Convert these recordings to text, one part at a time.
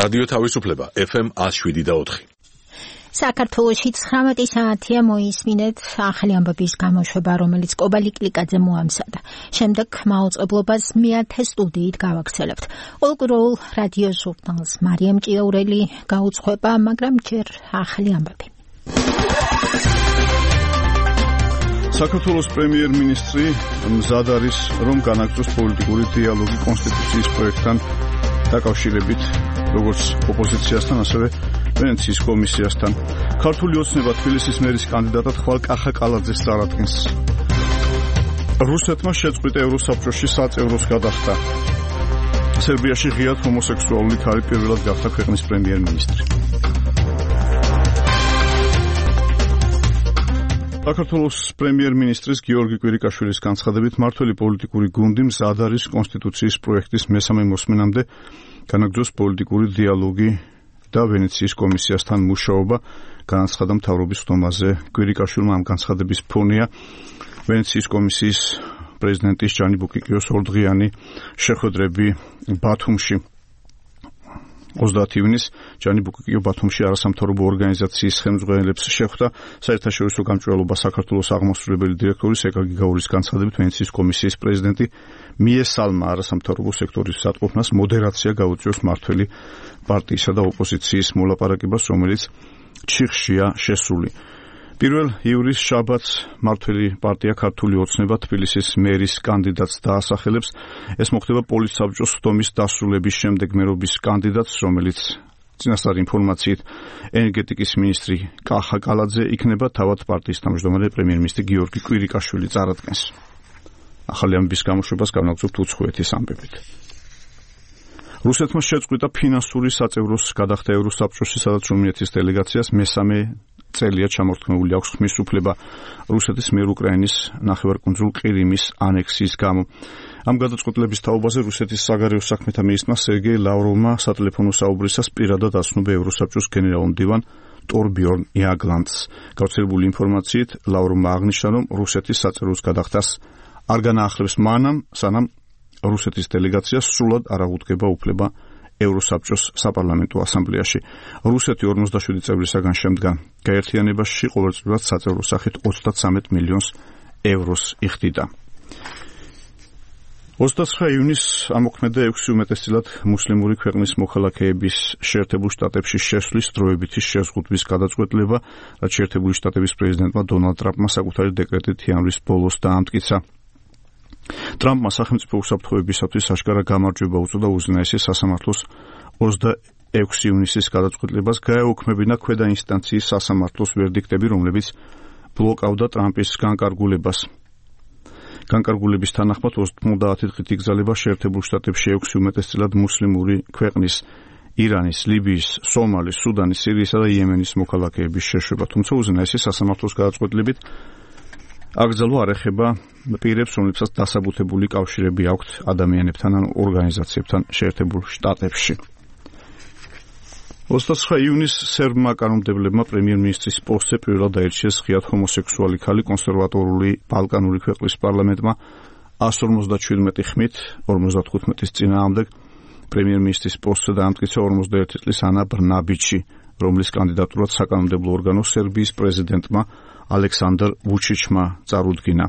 რადიო თავისუფლება FM 107.4. საქართველოში 19 საათია მოისმინეთ ახალი ამბების გამოშვება, რომელიც კობალი კლიკაძე მოამზადა. შემდეგ მაუწყებლობას მეათე სტუდიით გავაგრძელებთ. ყოველკვირეულ რადიო ჟურნალს მარიამ ჭიაურელი გაუძღვება, მაგრამ ჯერ ახალი ამბები. საქართველოს პრემიერ-მინისტრი მზად არის, რომ განაგრძოს პოლიტიკური დიალოგი კონსტიტუციის პროექტთან დაკავშირებით, როგორც ოპოზიციასთან, ასევე ვენეციის კომისიასთან. ქართული ოცნება თბილისის მერის კანდიდატად ხვალ კახა კალაძეს წარადგენს. რუსეთმა შეწყვიტა ევროსაბჭოში საწევროს გადახდა. სერბიაში ღიად ჰომოსექსუალური ქალი პირველად გახდა ქვეყნის პრემიერ-მინისტრი. საქართველოს პრემიერ-მინისტრის გიორგი კვირიკაშვილის განცხადებით, მმართველი პოლიტიკური გუნდი მზად არის კონსტიტუციის პროექტის მესამე მოსმენამდე განაგრძოს პოლიტიკური დიალოგი და ვენეციის კომისიასთან მუშაობა. განაცხადა მთავრობის ხდომაზე. კვირიკაშვილმა ამ განცხადების ფონია ვენეციის კომისიის პრეზიდენტის ჟანი ბუკიკიოს ორდღიანი შეხვედრები ბათუმში. 30 ივნისს ჟანი ბუკიკიო ბათუმში არასამთავრობო ორგანიზაციის ხელმძღვანელებს შეხვდა. საერთაშორისო გამჭვირვალობა საქართველოს აღმასრულებელი დირექტორის ეკაგი გაურის განცხადებით, ვენეციის კომისიის პრეზიდენტი მიესალმა არასამთავრობო სექტორის სატყოფნას მოდერაცია გაუწიოს მმართველი პარტიისა და ოპოზიციის მოლაპარაკებას, რომელიც ჩიხშია შესული. 1 ივლისს შაბათს მმართველი პარტია ქართული ოცნება თბილისის მერის კანდიდატს დაასახელებს. ეს მოხდება პოლიტსაბჭოს ხდომის დასრულების შემდეგ მერობის კანდიდატს, რომელიც წინასწარი ინფორმაციით ენერგეტიკის მინისტრი კახა კალაძე იქნება, თავად პარტიის თავმჯდომარე პრემიერ-მინისტრი გიორგი კვირიკაშვილი წარადგენს. ახალი ამბების გამოშვებას განაგრძობთ უცხოეთის ამბებით. რუსეთმა შეწყვიტა ფინანსური საწევროს გადახდა ევროსაბჭოში, სადაც რუმინეთის დელეგაციას მესამე წელია ჩამორთმეული აქვს ხმის უფლება რუსეთის მიერ უკრაინის ნახევარკუნძულ ყირიმის ანექსიის გამო. ამ გადაწყვეტილების თაობაზე რუსეთის საგარეო საქმეთა მინისტრმა სერგეი ლავროვმა სატელეფონო საუბრისას პირადად აცნობა ევროსაბჭოს გენერალ-მდივან ტორბიორნ იაგლანდს. გავრცელებული ინფორმაციით ლავროვმა აღნიშნა, რომ რუსეთის საწევროს გადახდას არ განაახლებს მანამ, სანამ რუსეთის დელეგაციას სრულად არ აღუდგება უფლება ევროსაბჭოს საპარლამენტო ასამბლეაში. რუსეთი 57 წევრისაგან შემდგა. გაერთიანებაში ყოველწლიურად საწევრო სახით 33 მილიონს ევროს იხდიდა. 29 ივნისს ამოქმედა 6 უმეტესწილად მუსლიმური ქვეყნის მოქალაქეების შეერთებულ შტატებში შესვლის დროებითი შეზღუდვის გადაწყვეტილება, რაც შეერთებული შტატების პრეზიდენტმა დონალდ ტრამპმა საკუთარი დეკრეტით იანვრის ბოლოს დაამტკიცა. ტრამპმა სახელმწიფო უსაფრთხოებისათვის აშკარა გამარჯვება უწოდა უზენაესი სასამართლოს 26 ივნისის გადაწყვეტილებას, გაეუქმებინა ქვედა ინსტანციის სასამართლოს ვერდიქტები, რომლებიც ბლოკავდა ტრამპის განკარგულებას. განკარგულების თანახმად 90 დღით იგზავნება შეერთებულ შტატებში 6 უმეტესწილად მუსლიმური ქვეყნის ირანის, ლიბიის, სომალის, სუდანის, სირიისა და იემენის მოქალაქეების შეშვება. თუმცა უზენაესი სასამართლოს გადაწყვეტილებით აკრძალვა არ ეხება პირებს, რომლებსაც დასაბუთებული კავშირები აქვთ ადამიანებთან ან ორგანიზაციებთან შეერთებულ შტატებში. 29 ივნისს სერბმა კანონმდებლებმა პრემიერ-მინისტრის პოსტზე პირველად აირჩიეს ღიად ჰომოსექსუალი ქალი კონსერვატორული ბალკანური ქვეყნის პარლამენტმა 157 ხმით 55-ის წინააღმდეგ პრემიერ-მინისტრის პოსტზე დაამტკიცა 41 წლის ანა ბრნაბიჩი, რომლის კანდიდატურად საკანონმდებლო ორგანო სერბიის პრეზიდენტმა ალექსანდრ ვუჩიჩმა წარუდგინა.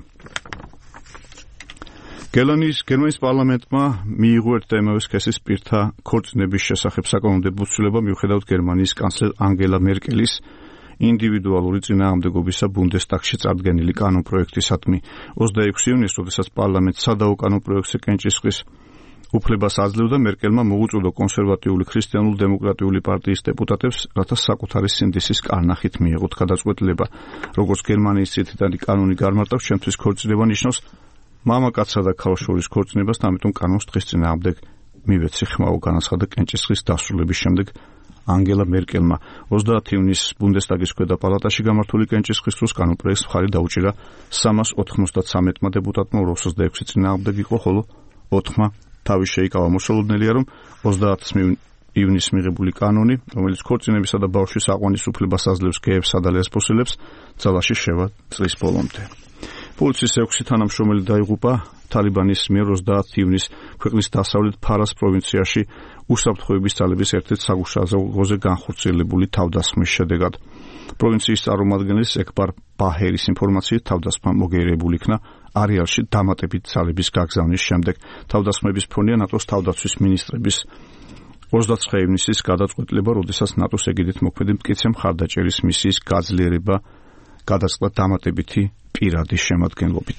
გერმანიის პარლამენტმა მიიღო ერთ და იმავე სქესის პირთა ქორწინების შესახებ საკანონმდებლო ცვლილება, მიუხედავად გერმანიის კანცლერ ანგელა მერკელის ინდივიდუალური წინააღმდეგობისა ბუნდესტაგში წარდგენილი კანონპროექტისადმი. 26 ივნისს, როდესაც პარლამენტს სადაო კანონპროექტზე კენჭისყრის უფლებას აძლევდა, მერკელმა მოუწოდა კონსერვატიული ქრისტიანულ-დემოკრატიული პარტიის დეპუტატებს, რათა საკუთარი სინდისის კარნახით მიეღოთ გადაწყვეტილება. როგორც გერმანიის წითელი კანონი გამარტავს, ჩემთვის ქორწინება ნიშნავს მამაკაცსა და ქალს შორის ქორწინებას, ამიტომ კანონს დღის წინააღმდეგ მივეცი ხმაო, განაცხადა კენჭისყრის დასრულების შემდეგ ანგელა მერკელმა. 30 ივნისს ბუნდესტაგის ქვედა პალატაში გამართული კენჭისყრის დროს კანონპროექტს მხარი დაუჭირა 393 დეპუტატმა, 26 წინააღმდეგ იყო, ხოლო 4-მა თავი შეიკავა. მოსალოდნელია, რომ 30 ივნისს მიღებული კანონი, რომელიც ქორწინებისა და ბავშვის აყვანის უფლებას აძლევს გეებსა და ლესბოსელებს, ძალაში შევა წლის ბოლომდე. პოლიციის 6 თანამშრომელი დაიღუპა თალიბანის მიერ 30 ივნის ქვეყნის დასავლეთ ფარას პროვინციაში უსაფრთხოების ძალების ერთ-ერთ საგუშაგოზე განხორციელებული თავდასხმის შედეგად. პროვინციის წარმომადგენლის ეკბარ ბაჰერის ინფორმაციით თავდასხმა მოგერებული იქნა არეალში დამატებით ძალების გაგზავნის შემდეგ. თავდასხმების ფონია ნატოს თავდაცვის მინისტრების 29 ივნისის გადაწყვეტილება, როდესაც ნატოს ეგიდით მოქმედი მტკიცე მხარდაჭერის მისიის გაძლიერება გადაწყდა დამატებითი პირადი შემადგენლობით.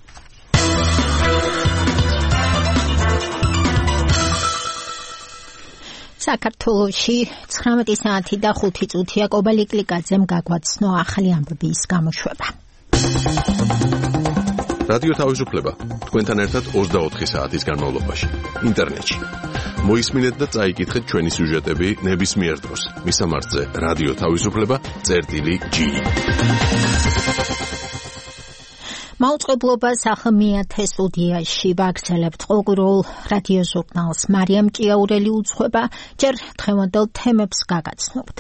საქართველოში 19 საათი და 5 წუთია კობალი კლიკაძემ გაგვაცნო ახალი ამბების გამოშვება. რადიო თავისუფლება თქვენთან ერთად 24 საათის განმავლობაში ინტერნეტში. მოისმინეთ და წაიკითხეთ ჩვენი სიუჟეტები ნებისმიერ დროს. მისამართზე რადიო თავისუფლება.gi. მაუწყებლობას ახმიათე სტუდიაში ვაგრძელებთ ყოველგვარულ რადიო ჟურნალს. მარიამ ჭიაურელი უძღვება, ჯერ დღევანდელ თემებს გაგაცნობთ.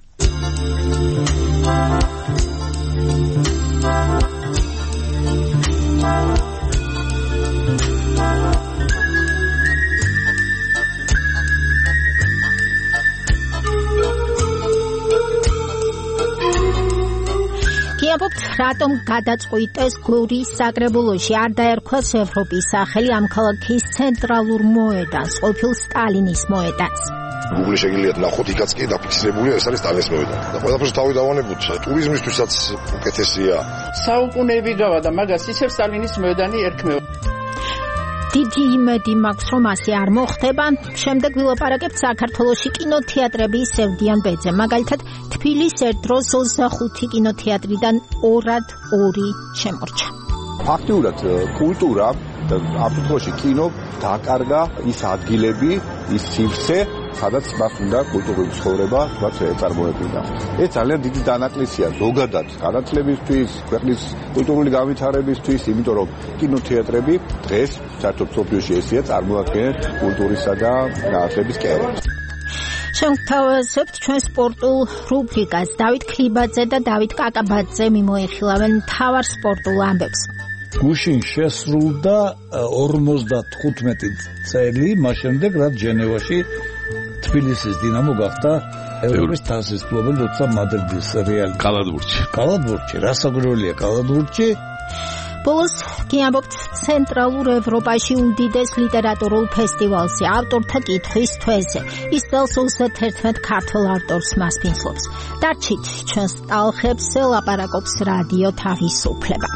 გიამბობთ, რატომ გადაწყვიტეს გორის საკრებულოში არ დაერქვას ევროპის სახელი ამ ქალაქის ცენტრალურ მოედანს, ყოფილ სტალინის მოედანს. Google-ში შეგიძლიათ ნახოთ, იქაც კი დაფიქსირებულია, ეს არის სტალინის მოედანი. და ყველაფერს თავი დავანებოთ, ტურიზმისთვისაც უკეთესია. საუკუნეები გავა და მაგას ისევ სტალინის მოედანი ერქმევა. დიდი იმედი მაქვს, რომ ასე არ მოხდება. შემდეგ ვილაპარაკებთ საქართველოში კინოთეატრების სევდიან ბედზე. მაგალითად, თბილისს ერთ დროს 25 კინოთეატრიდან 2 შემორჩა. ფაქტიურად კულტურა და აფრიკაში კინო დაკარგა ის ადგილები, ის სივრცე, სადაც მას უნდა კულტურული ცხოვრება წარმოედგინა. ეს ძალიან დიდი დანაკლისია ზოგადად განათლებისთვის, ქვეყნის კულტურული განვითარებისთვის, იმიტომ რომ კინოთეატრები დღეს საერთოდ სოფლიოში ესეა წარმოადგენენ კულტურისა და განათლების კერებს. შევთავაზებთ ჩვენ სპორტულ რუბრიკას. დავით ქლიბაძე და დავით კაკაბაძე მიმოიხილავენ მთავარ სპორტულ ამბებს. გუშინ შესრულდა 55 წელი, მას შემდეგ რაც ჟენევაში თბილისის დინამო გახდა ევროპის თასის მფლობელი, როცა მადრიდის რეალი კალათბურთში, რასაკვირველია კალათბურთში. ბოლოს გიამბობთ ცენტრალურ ევროპაში უდიდეს ლიტერატურულ ფესტივალზე, ავტორთა კითხვის თვეზე. ის წელს 31 ქართველ ავტორს მასპინძლობს. დარჩით ჩვენს ტალღებს, ლაპარაკობს რადიო თავისუფლება.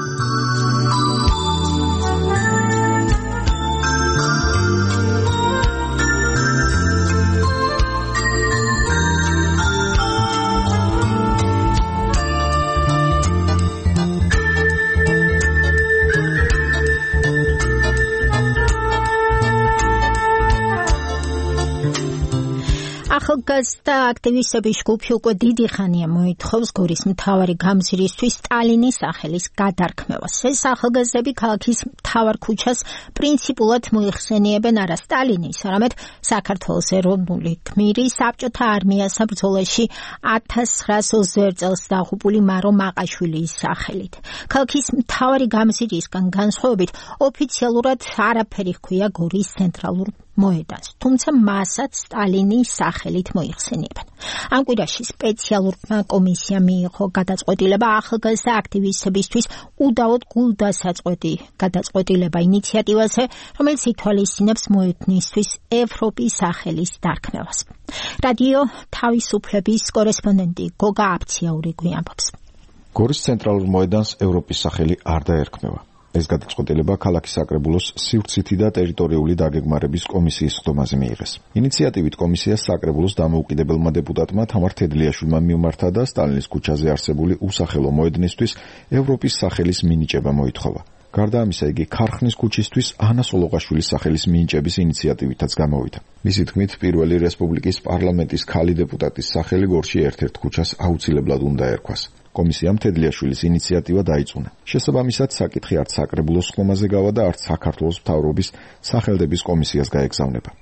ახალგაზრდა აქტივისტების ჯგუფი უკვე დიდი ხანია მოითხოვს გორის მთავარი გამზირისთვის სტალინის სახელის გადარქმევას. ეს ახალგაზრდები ქალაქის მთავარ ქუჩას პრინციპულად მოიხსენიებენ არა სტალინის, არამედ საქართველოს ეროვნული გმირი საბჭოთა არმიასა ბრძოლაში 1921 წელს დაღუპული მარო მაყაშვილის სახელით. ქალაქის მთავარი გამზირისგან განსხვავებით ოფიციალურად არაფერი ჰქვია გორის ცენტრალურ მოედანს, თუმცა მასაც სტალინის სახელით მოიხსენიებენ. ამ კვირაში სპეციალურმა კომისიამ მიიღო გადაწყვეტილება ახალგაზრდა აქტივისტებისთვის უდავოდ გულდასაწყვეტი გადაწყვეტილება ინიციატივაზე, რომელიც ითვალისწინებს მოედნისთვის ევროპის სახელის დარქმევას. რადიო თავისუფლების კორესპონდენტი გოგა აფციაური გვიამბობს. გორის ცენტრალურ მოედანს ევროპის სახელი არ დაერქმევა. ეს გადაწყვეტილება ქალაქის საკრებულოს სივრცითი და ტერიტორიული დაგეგმარების კომისიის ხდომაზე მიიღეს. ინიციატივით კომისიას საკრებულოს დამოუკიდებელმა დეპუტატმა თამარ თედლიაშვილმა მიმართა და სტალინის ქუჩაზე არსებული უსახელო მოედნისთვის ევროპის სახელის მინიჭება მოითხოვა. გარდა ამისა, იგი ქარხნის ქუჩისთვის ანა სოლოღაშვილის სახელის მინიჭების ინიციატივითაც გამოვიდა. მისი თქმით, პირველი რესპუბლიკის პარლამენტის ქალი დეპუტატის სახელი გორში ერთ-ერთ ქუჩას აუცილებლად უნდა ერქვას. კომისიამ თედლიაშვილის ინიციატივა დაიწუნა. შესაბამისად, საკითხი არც საკრებულოს ხმაზე გავა და არც საქართველოს მთავრობის სახელდების კომისიას გაეგზავნება.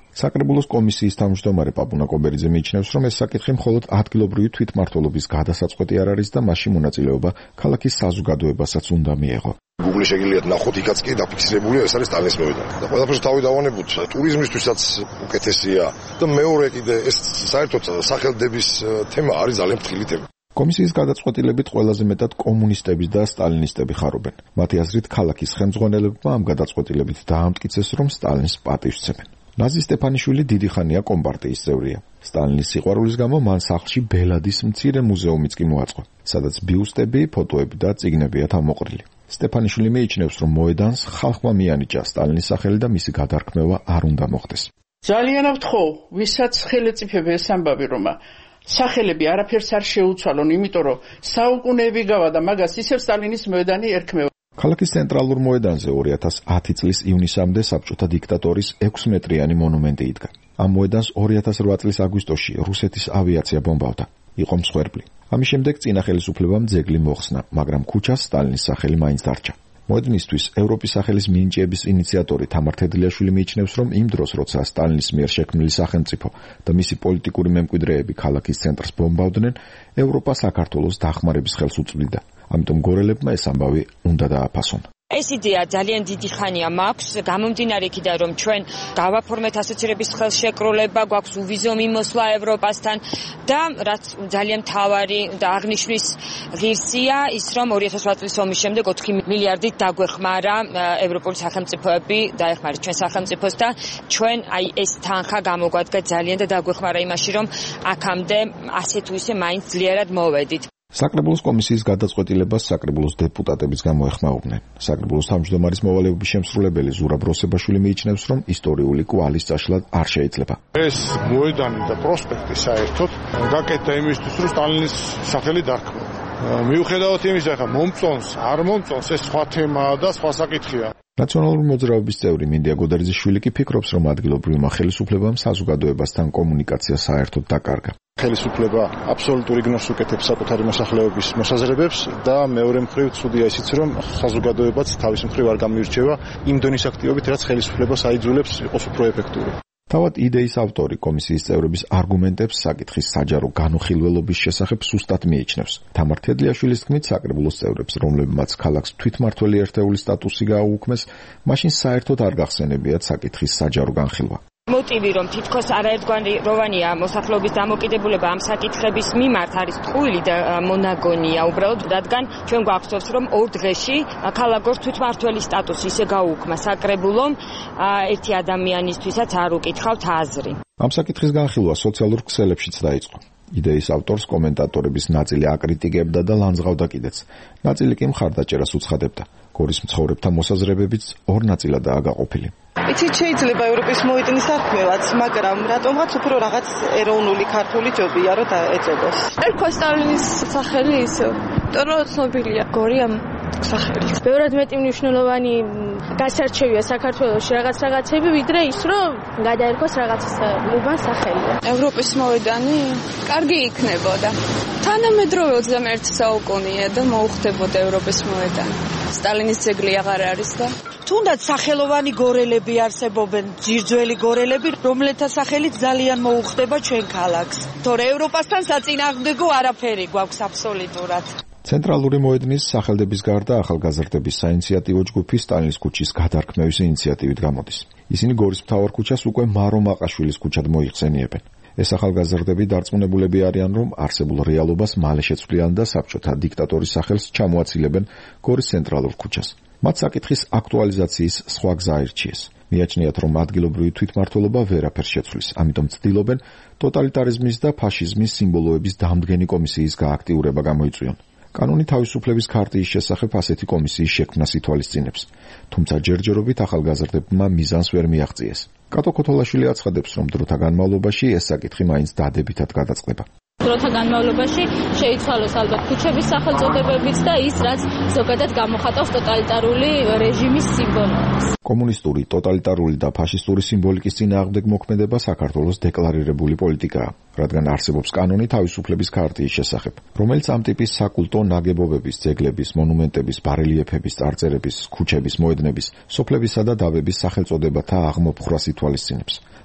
საკრებულოს კომისიის თავმჯდომარე პაპუნა კობერიძე მიიჩნევს, რომ ეს საკითხი მხოლოდ ადგილობრივი თვითმმართველობის გადასაწყვეტი არ არის და მასში მონაწილეობა ქალაქის საზოგადოებასაც უნდა მიეღო. Google შეგიძლიათ ნახოთ, იქაც კი დაფიქსირებულია, ეს არის სტალინის მოედანი. და ყველაფერს თავი დავანებოთ, ტურიზმისთვისაც უკეთესია და მეორე კიდე ეს საერთოდ სახელდების თემა არის ძალიან ფრთხილი თემა. კომისიის გადაწყვეტილებით ყველაზე მეტად კომუნისტები და სტალინისტები ხარობენ. მათი აზრით, ქალაქის ხელმძღვანელებმა ამ გადაწყვეტილებით დაამტკიცეს, რომ სტალინს პატივსცემენ. ნაზი სტეფანიშვილი დიდი ხანია კომპარტიის წევრია. სტალინის სიყვარულის გამო მან სახლში ბელადის მცირე მუზეუმიც კი მოაწყო, სადაც ბიუსტები, ფოტოები და წიგნებია თავმოყრილი. სტეფანიშვილი მიიჩნევს, რომ მოედანს ხალხმა მიანიჭა სტალინის სახელი და მისი გადარქმევა არ უნდა მოხდეს. ძალიან ავთხოვ, ვისაც ხელეწიფება ეს ამბავი, რომ სახელები არაფერს არ შეუცვალონ, იმიტომ რომ საუკუნეები გავა და მაგას ისევ სტალინის მოედანი ერქმევა. ქალაქის ცენტრალურ მოედანზე 2010 წლის ივნისამდე საბჭოთა დიქტატორის 6 მეტრიანი მონუმენტი იდგა. ამ მოედანს 2008 წლის აგვისტოში რუსეთის ავიაცია ბომბავდა. იყო მსხვერპლი. ამის შემდეგ წინა ხელისუფლებამ ძეგლი მოხსნა, მაგრამ ქუჩას სტალინის სახელი მაინც დარჩა. მოედნისთვის ევროპის სახელის მინიჭების ინიციატორი თამარ თედლიაშვილი მიიჩნევს, რომ იმ დროს, როცა სტალინის მიერ შექმნილი სახელმწიფო და მისი პოლიტიკური მემკვიდრეები ქალაქის ცენტრს ბომბავდნენ, ევროპა საქართველოს დახმარების ხელს უწვდიდა. ამიტომ გორელებმა ეს ამბავი უნდა დააფასონ. ეს იდეა ძალიან დიდი ხანია მაქვს, გამომდინარე იქიდან, რომ ჩვენ გავაფორმეთ ასოცირების ხელშეკრულება, გვაქვს უვიზო მიმოსვლა ევროპასთან და რაც ძალიან მთავარი და აღნიშვნის ღირსია ის, რომ 2008 წლის ომის შემდეგ 4 მილიარდით დაგვეხმარა ევროპული სახელმწიფოები, დაეხმარეთ ჩვენ სახელმწიფოს და ჩვენ აი ეს თანხა გამოგვადგა ძალიან და დაგვეხმარა იმაში, რომ აქამდე ასე თუ ისე მაინც ძლიერად მოვედით. საკრებულოს კომისიის გადაწყვეტილებას საკრებულოს დეპუტატებიც გამოეხმაურნენ. საკრებულოს თავმჯდომარის მოვალეობის შემსრულებელი ზურაბ როსებაშვილი მიიჩნევს, რომ ისტორიული კვალის წაშლა არ შეიძლება. ეს მოედანი და პროსპექტი საერთოდ გაკეთდა იმისთვის, რომ სტალინის სახელი დარქმევა. მიუხედავად იმისა, ხა მომწონს, არ მომწონს, ეს სხვა თემაა და სხვა საკითხია. ნაციონალური მოძრაობის წევრი მინდია გოდერძიშვილი კი ფიქრობს, რომ ადგილობრივმა ხელისუფლებამ საზოგადოებასთან კომუნიკაცია საერთოდ დაკარგა. ხელისუფლება აბსოლუტურ იგნორს უკეთებს საკუთარი მოსახლეობის მოსაზრებებს და მეორე მხრივ ცუდია ისიც, რომ საზოგადოებაც თავის მხრივ არ გამოირჩევა იმ დონის აქტივობით, რაც ხელისუფლებას აიძულებს იყოს უფრო ეფექტური. თავად იდეის ავტორი კომისიის წევრების არგუმენტებს საკითხის საჯარო განუხილველობის შესახებ სუსტად მიიჩნევს. თამარ თედლიაშვილის თქმით, საკრებულოს წევრებს, რომლებმაც ქალაქს თვითმმართველი ერთეულის სტატუსი გააუქმეს, მაშინ საერთოდ არ გახსენებიათ საკითხის საჯარო განხილვა. მოტივი, რომ თითქოს არაერთგვაროვანია მოსახლეობის დამოკიდებულება ამ საკითხების მიმართ არის ტყუილი და მონაგონია უბრალოდ, რადგან ჩვენ გვახსოვს, რომ 2 დღეში ქალაქოს თვითმმართველის სტატუსი ისე გაუქმა საკრებულომ ერთი ადამიანისთვისაც არ უკითხავთ აზრი. ამ საკითხის განხილვა სოციალურ ქსელებშიც დაიწყო. იდეის ავტორს კომენტატორების ნაწილი აკრიტიკებდა და ლანძღავდა კიდეც. ნაწილი კი მხარდაჭერას უცხადებდა. გორის მცხოვრებთა მოსაზრებებიც 2 ნაწილადაა გაყოფილი. იცით, შეიძლება ევროპის მოედნის არქმევაც, მაგრამ რატომღაც უფრო რაღაც ეროვნული ქართული ჯობია, რომ დაეწოდოს. ერქვა სტალინის სახელი ისე, იმიტომ ცნობილია გორი ამ სახელით. ბევრად მეტი მნიშვნელოვანი გასარჩევია საქართველოში რაღაცები, ვიდრე ის, რომ გადაერქვას რაღაცის უბან სახელი. ევროპის მოედანი კარგი იქნებოდა. თანამედროვე 21 საუკუნეა და მოუხდებოდა ევროპის მოედანი. სტალინის ძეგლი აღარ არის და თუნდაც სახელოვანი გორელები არსებობენ, ძირძველი გორელები, რომელთა სახელით ძალიან მოუხდება ჩვენ ქალაქს. თორე ევროპასთან საწინააღმდეგო არაფერი გვაქვს აბსოლუტურად. ცენტრალური მოედნის სახელდების გარდა ახალგაზრდების საინიციატივო ჯგუფი სტალინის ქუჩის გადარქმევის ინიციატივით გამოდის. ისინი გორის მთავარ ქუჩას უკვე მარო მაყაშვილის ქუჩად მოიხსენიებენ. ეს ახალგაზრდები დარწმუნებულები არიან, რომ არსებულ რეალობას მალე შეცვლიან და საბჭოთა დიქტატორის სახელს ჩამოაცილებენ გორის ცენტრალურ ქუჩას. მათ საკითხის აქტუალიზაციის სხვა გზა აირჩიეს. მიაჩნიათ, რომ ადგილობრივი თვითმმართველობა ვერაფერს შეცვლის, ამიტომ ცდილობენ ტოტალიტარიზმის და ფაშიზმის სიმბოლოების დამდგენი კომისიის გააქტიურება გამოიწვიონ. კანონი თავისუფლების ქარტიის შესახებ ასეთი კომისიის შექმნას ითვალისწინებს, თუმცა ჯერჯერობით ახალგაზრდებმა მიზანს ვერ მიაღწიეს. კატო ქოთოლაშვილი აცხადებს, რომ დროთა განმავლობაში ეს საკითხი მაინც დადებითად გადაწყდება. დროთა განმავლობაში შეიცვალოს ალბათ ქუჩების სახელწოდებებიც და ის, რაც ზოგადად გამოხატავს ტოტალიტარული რეჟიმის სიმბოლოებს. კომუნისტური, ტოტალიტარული და ფაშისტური სიმბოლიკის წინააღმდეგ მოქმედება საქართველოს დეკლარირებული პოლიტიკაა, რადგან არსებობს კანონი თავისუფლების ქარტიის შესახებ, რომელიც ამ ტიპის საკულტო ნაგებობების, ძეგლების, მონუმენტების, ბარელიეფების, წარწერების, ქუჩების, მოედნების, სოფლებისა და დავების სახელწოდებათა აღმოფხვრას ითვალისწინებს.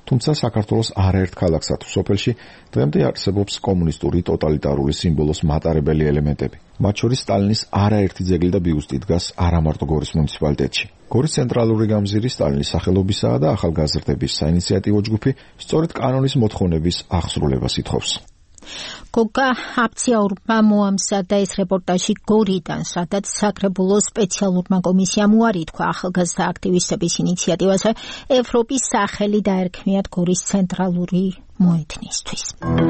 თუმცა საქართველოს არაერთ ქალაქსა თუ სოფელში დღემდე არსებობს კომუნისტური ტოტალიტარული სიმბოლოს მატარებელი ელემენტები. მათ შორის სტალინის არაერთი ძეგლი და ბიუსტი დგას არა მარტო გორის მუნიციპალიტეტში. გორის ცენტრალური გამზირი სტალინის სახელობისაა და ახალგაზრდების საინიციატივო ჯგუფი სწორედ კანონის მოთხოვნების აღსრულებას ითხოვს. გოგა აფციაურმა მოამზადა ეს რეპორტაჟი გორიდან, სადაც საკრებულოს სპეციალურმა კომისიამ უარი თქვა ახალგაზრდა აქტივისტების ინიციატივაზე ევროპის სახელი დაერქმიათ გორის ცენტრალური მოედნისთვის.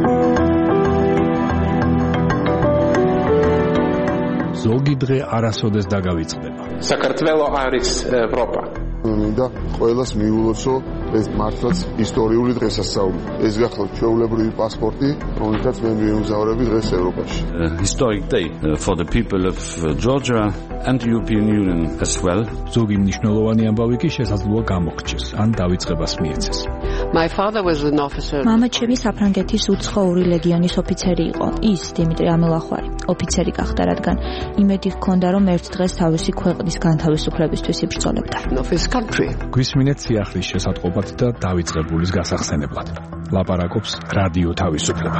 ზოგი დღე არასოდეს დაგავიწყდება. საქართველო არის ევროპა. მინდა ყველას მიულოცო ეს მართლაც ისტორიული დღესასწაული. ეს გახლავთ ჩვეულებრივი პასპორტი, რომელსაც მე მიემგზავრები დღეს ევროპაში. Historic day for the people of Georgia and the European Union as well. ზოგი მნიშვნელოვანი ამბავი კი შესაძლოა გამოგრჩეს, ან დავიწყებას მიეცეს. My father was an officer. მამაჩემი საფრანგეთის უცხოური ლეგიონის ოფიცერი იყო. ის დიმიტრი ამელახვარი ოფიცერი გახდა, რადგან იმედი ჰქონდა, რომ ერთ დღეს თავისი ქვეყნის განთავისუფლებისთვის იბრძოლებდა. გვისმინეთ სიახლის შესატყობად და დავიწყებულის გასახსენებლად. ლაპარაკობს რადიო თავისუფლება.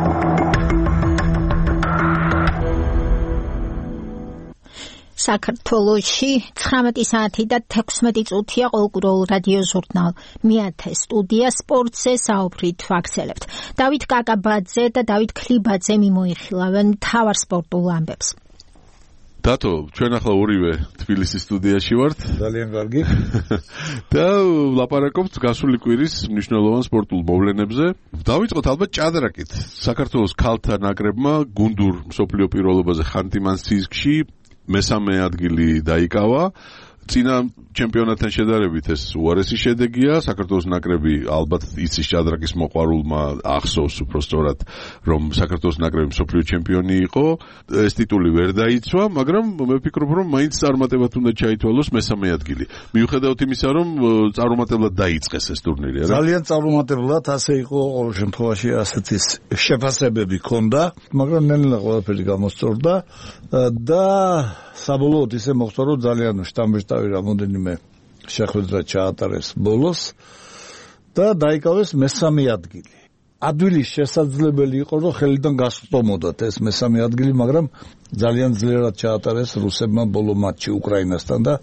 საქართველოში 19 საათი და 16 წუთია ყოველკვირეულ რადიო ჟურნალ მეათე სტუდია სპორტზე საუბრით ვაგრძელებთ. დავით კაკაბაძე და დავით ქლიბაძე მიმოიხილავენ მთავარ სპორტულ ამბებს. დათო, ჩვენ ახლა ორივე თბილისის სტუდიაში ვართ. ძალიან კარგი. და ლაპარაკობთ გასული კვირის მნიშვნელოვან სპორტულ მოვლენებზე. დავიწყოთ ალბათ ჭადრაკით. საქართველოს ქალთა ნაკრებმა გუნდურ მსოფლიო პირველობაზე ხანტი-მანსისკში მესამე ადგილი დაიკავა. წინა ჩემპიონატთან შედარებით ეს უარესი შედეგია. საქართველოს ნაკრები ალბათ იცის ჭადრაკის მოყვარულმა ახსოვს უბრალოდ რომ საქართველოს ნაკრები მსოფლიო ჩემპიონი იყო. ეს ტიტული ვერ დაიცვა, მაგრამ მე ვფიქრობ რომ მაინც წარმატებად უნდა ჩაითვალოს მესამე ადგილი. მიუხედავად იმისა რომ წარუმატებლად დაიწყეს ეს ტურნირი, არა? ძალიან წარუმატებლად, ასე იყო ყოველ შემთხვევაში, ასეთი შეფასებები ჰქონდა, მაგრამ ნელ-ნელა ყველაფერი გამოსწორდა და საბოლოოდ ისე მოხდა, რომ ძალიან შტამბეშტავი რამოდენიმე შეხვედრა ჩაატარეს ბოლოს და დაიკავეს მესამე ადგილი. ადვილის შესაძლებელი იყო, რომ ხელიდან გასწომოდათ ეს მესამე ადგილი, მაგრამ ძალიან ძლიერად ჩაატარეს რუსებმა ბოლო მატჩი უკრაინასთან და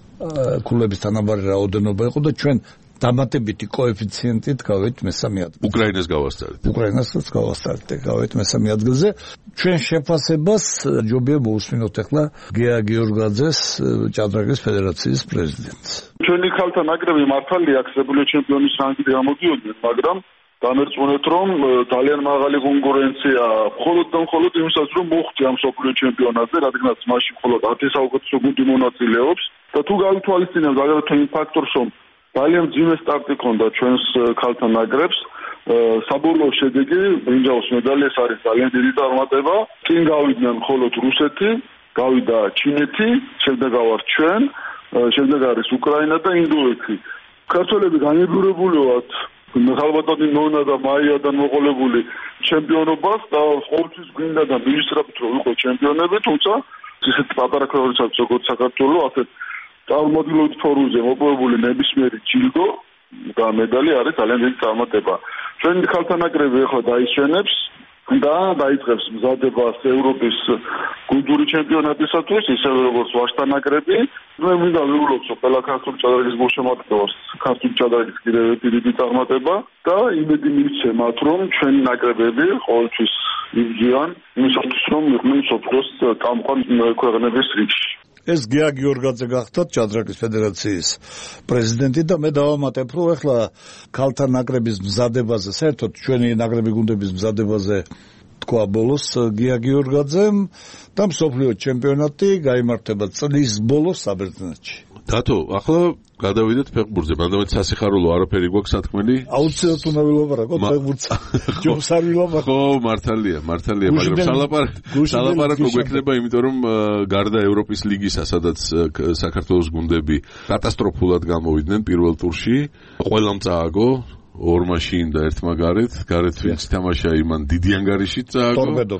ქულების თანაბარი რაოდენობა იყო და ჩვენ დამატებითი კოეფიციენტით გავეთ მესამე ადგილზე. უკრაინას გავასწარეთ. უკრაინასაც გავასწარეთ, გავეთ მესამე ადგილზე. ჩვენ შეფასებას ჯობია მოусმინოთ ახლა გეა გიორგაძეს, ჭადრაკის ფედერაციის პრეზიდენტს. ჩვენი ქალთა ნაკრები მართალია მსოფლიო ჩემპიონის რანგით გამოდიოდნენ, მაგრამ დამერწმუნეთ რომ ძალიან მაღალი კონკურენცია მხოლოდ და მხოლოდ იმისათვის რომ მოხვდე ამ მსოფლიო ჩემპიონატზე, რადგანაც მაშინ მხოლოდ 10 საუკეთესო გუნდი მონაწილეობს და თუ გავითვალისწინებთ აგრეთვე იმ ფაქტორს რომ ძალიან ძიმე სტარტი ქონდა ჩვენს ქალთა ნაკრებს, საბოლოო შედეგი ბრინჯაოს მედალი ეს არის ძალიან დიდი წარმატება. წინ გავიდნენ მხოლოდ რუსეთი, გავიდა ჩინეთი, შემდეგ გავართ ჩვენ, შემდეგ არის უკრაინა და ინდოეთი. ქართველები განებურებული ვართ ხალბატონი ნონა და მაიადან მოყოლებული ჩემპიონობას და ყოველთვის გვინდა და მივისწრაფით რომ ვიყო ჩემპიონები, თუმცა ისეთ პატარა ქვეყნებსაც როგორც საქართველო ასეთ წარმოდილობით ფორუმზე მოპოვებული ნებისმიერი ჯილდო და медали არის ძალიან დიდი წარმატება. ჩვენი ქალთა ნაკრები ახლა დაიშვენებს და დაიწყებს მზადებას ევროპის გუნდური ჩემპიონატისათვის, ისევე როგორც ვაჟთა ნაკრები. მე მინდა ვიულოცო ყველა ქართული ჭადრაკის გულშემატკივრს, ქართული ჭადრაკის კიდევ დიდი წარმატება და იმედი მივცემათ, რომ ჩვენი ნაკრებები ყოველთვის იბრძვიან იმისათვის, რომ იყვნენ მსოფლიოს წამყვან ქვეყნების რიგში. ეს გეა გიორგაძე გახდა ჭადრაკის ფედერაციის პრეზიდენტი და მე დავამატებ, რომ ახლა ქალთა ნაკრების მზადებაზე, საერთოდ ჩვენი ნაკრები გუნდების მზადებაზე თქვა ბოლოს გეა გიორგაძემ და მსოფლიო ჩემპიონატი გაიმართება წლის ბოლოს საბერძნეთში. დათო, ახლა გადავიდეთ ფეხბურთზე, მაგრამ სასიხარულო არაფერი გვაქვს სათქმელი? აუცილებლად უნდა ვილაპარაკოთ ფეხბურთზე. ჯობს არ ვილაპარაკოთ. ხო, მართალია, მაგრამ სალაპარაკო გვექნება, იმიტომ რომ გარდა ევროპის ლიგისა, სადაც საქართველოს გუნდები კატასტროფულად გამოვიდნენ პირველ ტურში, ყველამ წააგო ორ მაშინ და ერთმა გარეთ ვინც თამაშა იმან დიდი ანგარიშით წააგო. ტორპედო.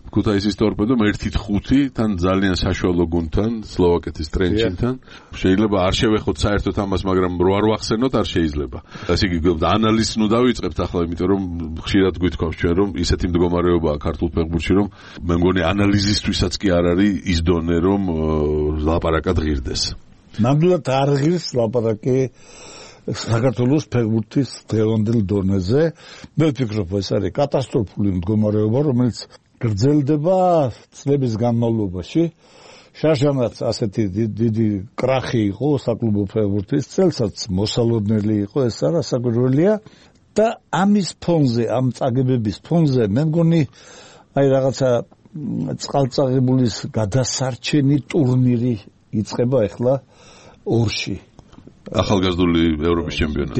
ქუთაისის ტორპედომ 1-5 თან ძალიან საშუალო გუნდთან, სლოვაკეთის ტრენჩინთან. შეიძლება არ შევეხოთ საერთოდ ამას, მაგრამ რო არ ვახსენოთ არ შეიძლება. ასე იგი ანალიზს ნუ დავიწყებთ ახლა, იმიტომ რომ ხშირად გვითხოვს ჩვენ რომ ისეთი მდგომარეობაა ქართულ ფეხბურთში, რომ მე მგონი ანალიზისთვისაც კი არ არის ის დონე, რომ ლაპარაკად ღირდეს. ნამდვილად არ ღირს ლაპარაკი საქართველოს ფეხბურთის დღევანდელ დონეზე. მე ვფიქრობ, ეს არის კატასტროფული მდგომარეობა, რომელიც გრძელდება წლების განმავლობაში. შაშანაც ასეთი დიდი კრახი იყო საკლუბო ფეხბურთის, წელსაც მოსალოდნელი იყო, ეს არასაკვირველია და ამის ფონზე, ამ წაგებების ფონზე მე მგონი აი რაღაცა წყალწაღებულის გადასარჩენი ტურნირი იწყება ახლა ორში. ახალგაზრდული ევროპის ჩემპიონატი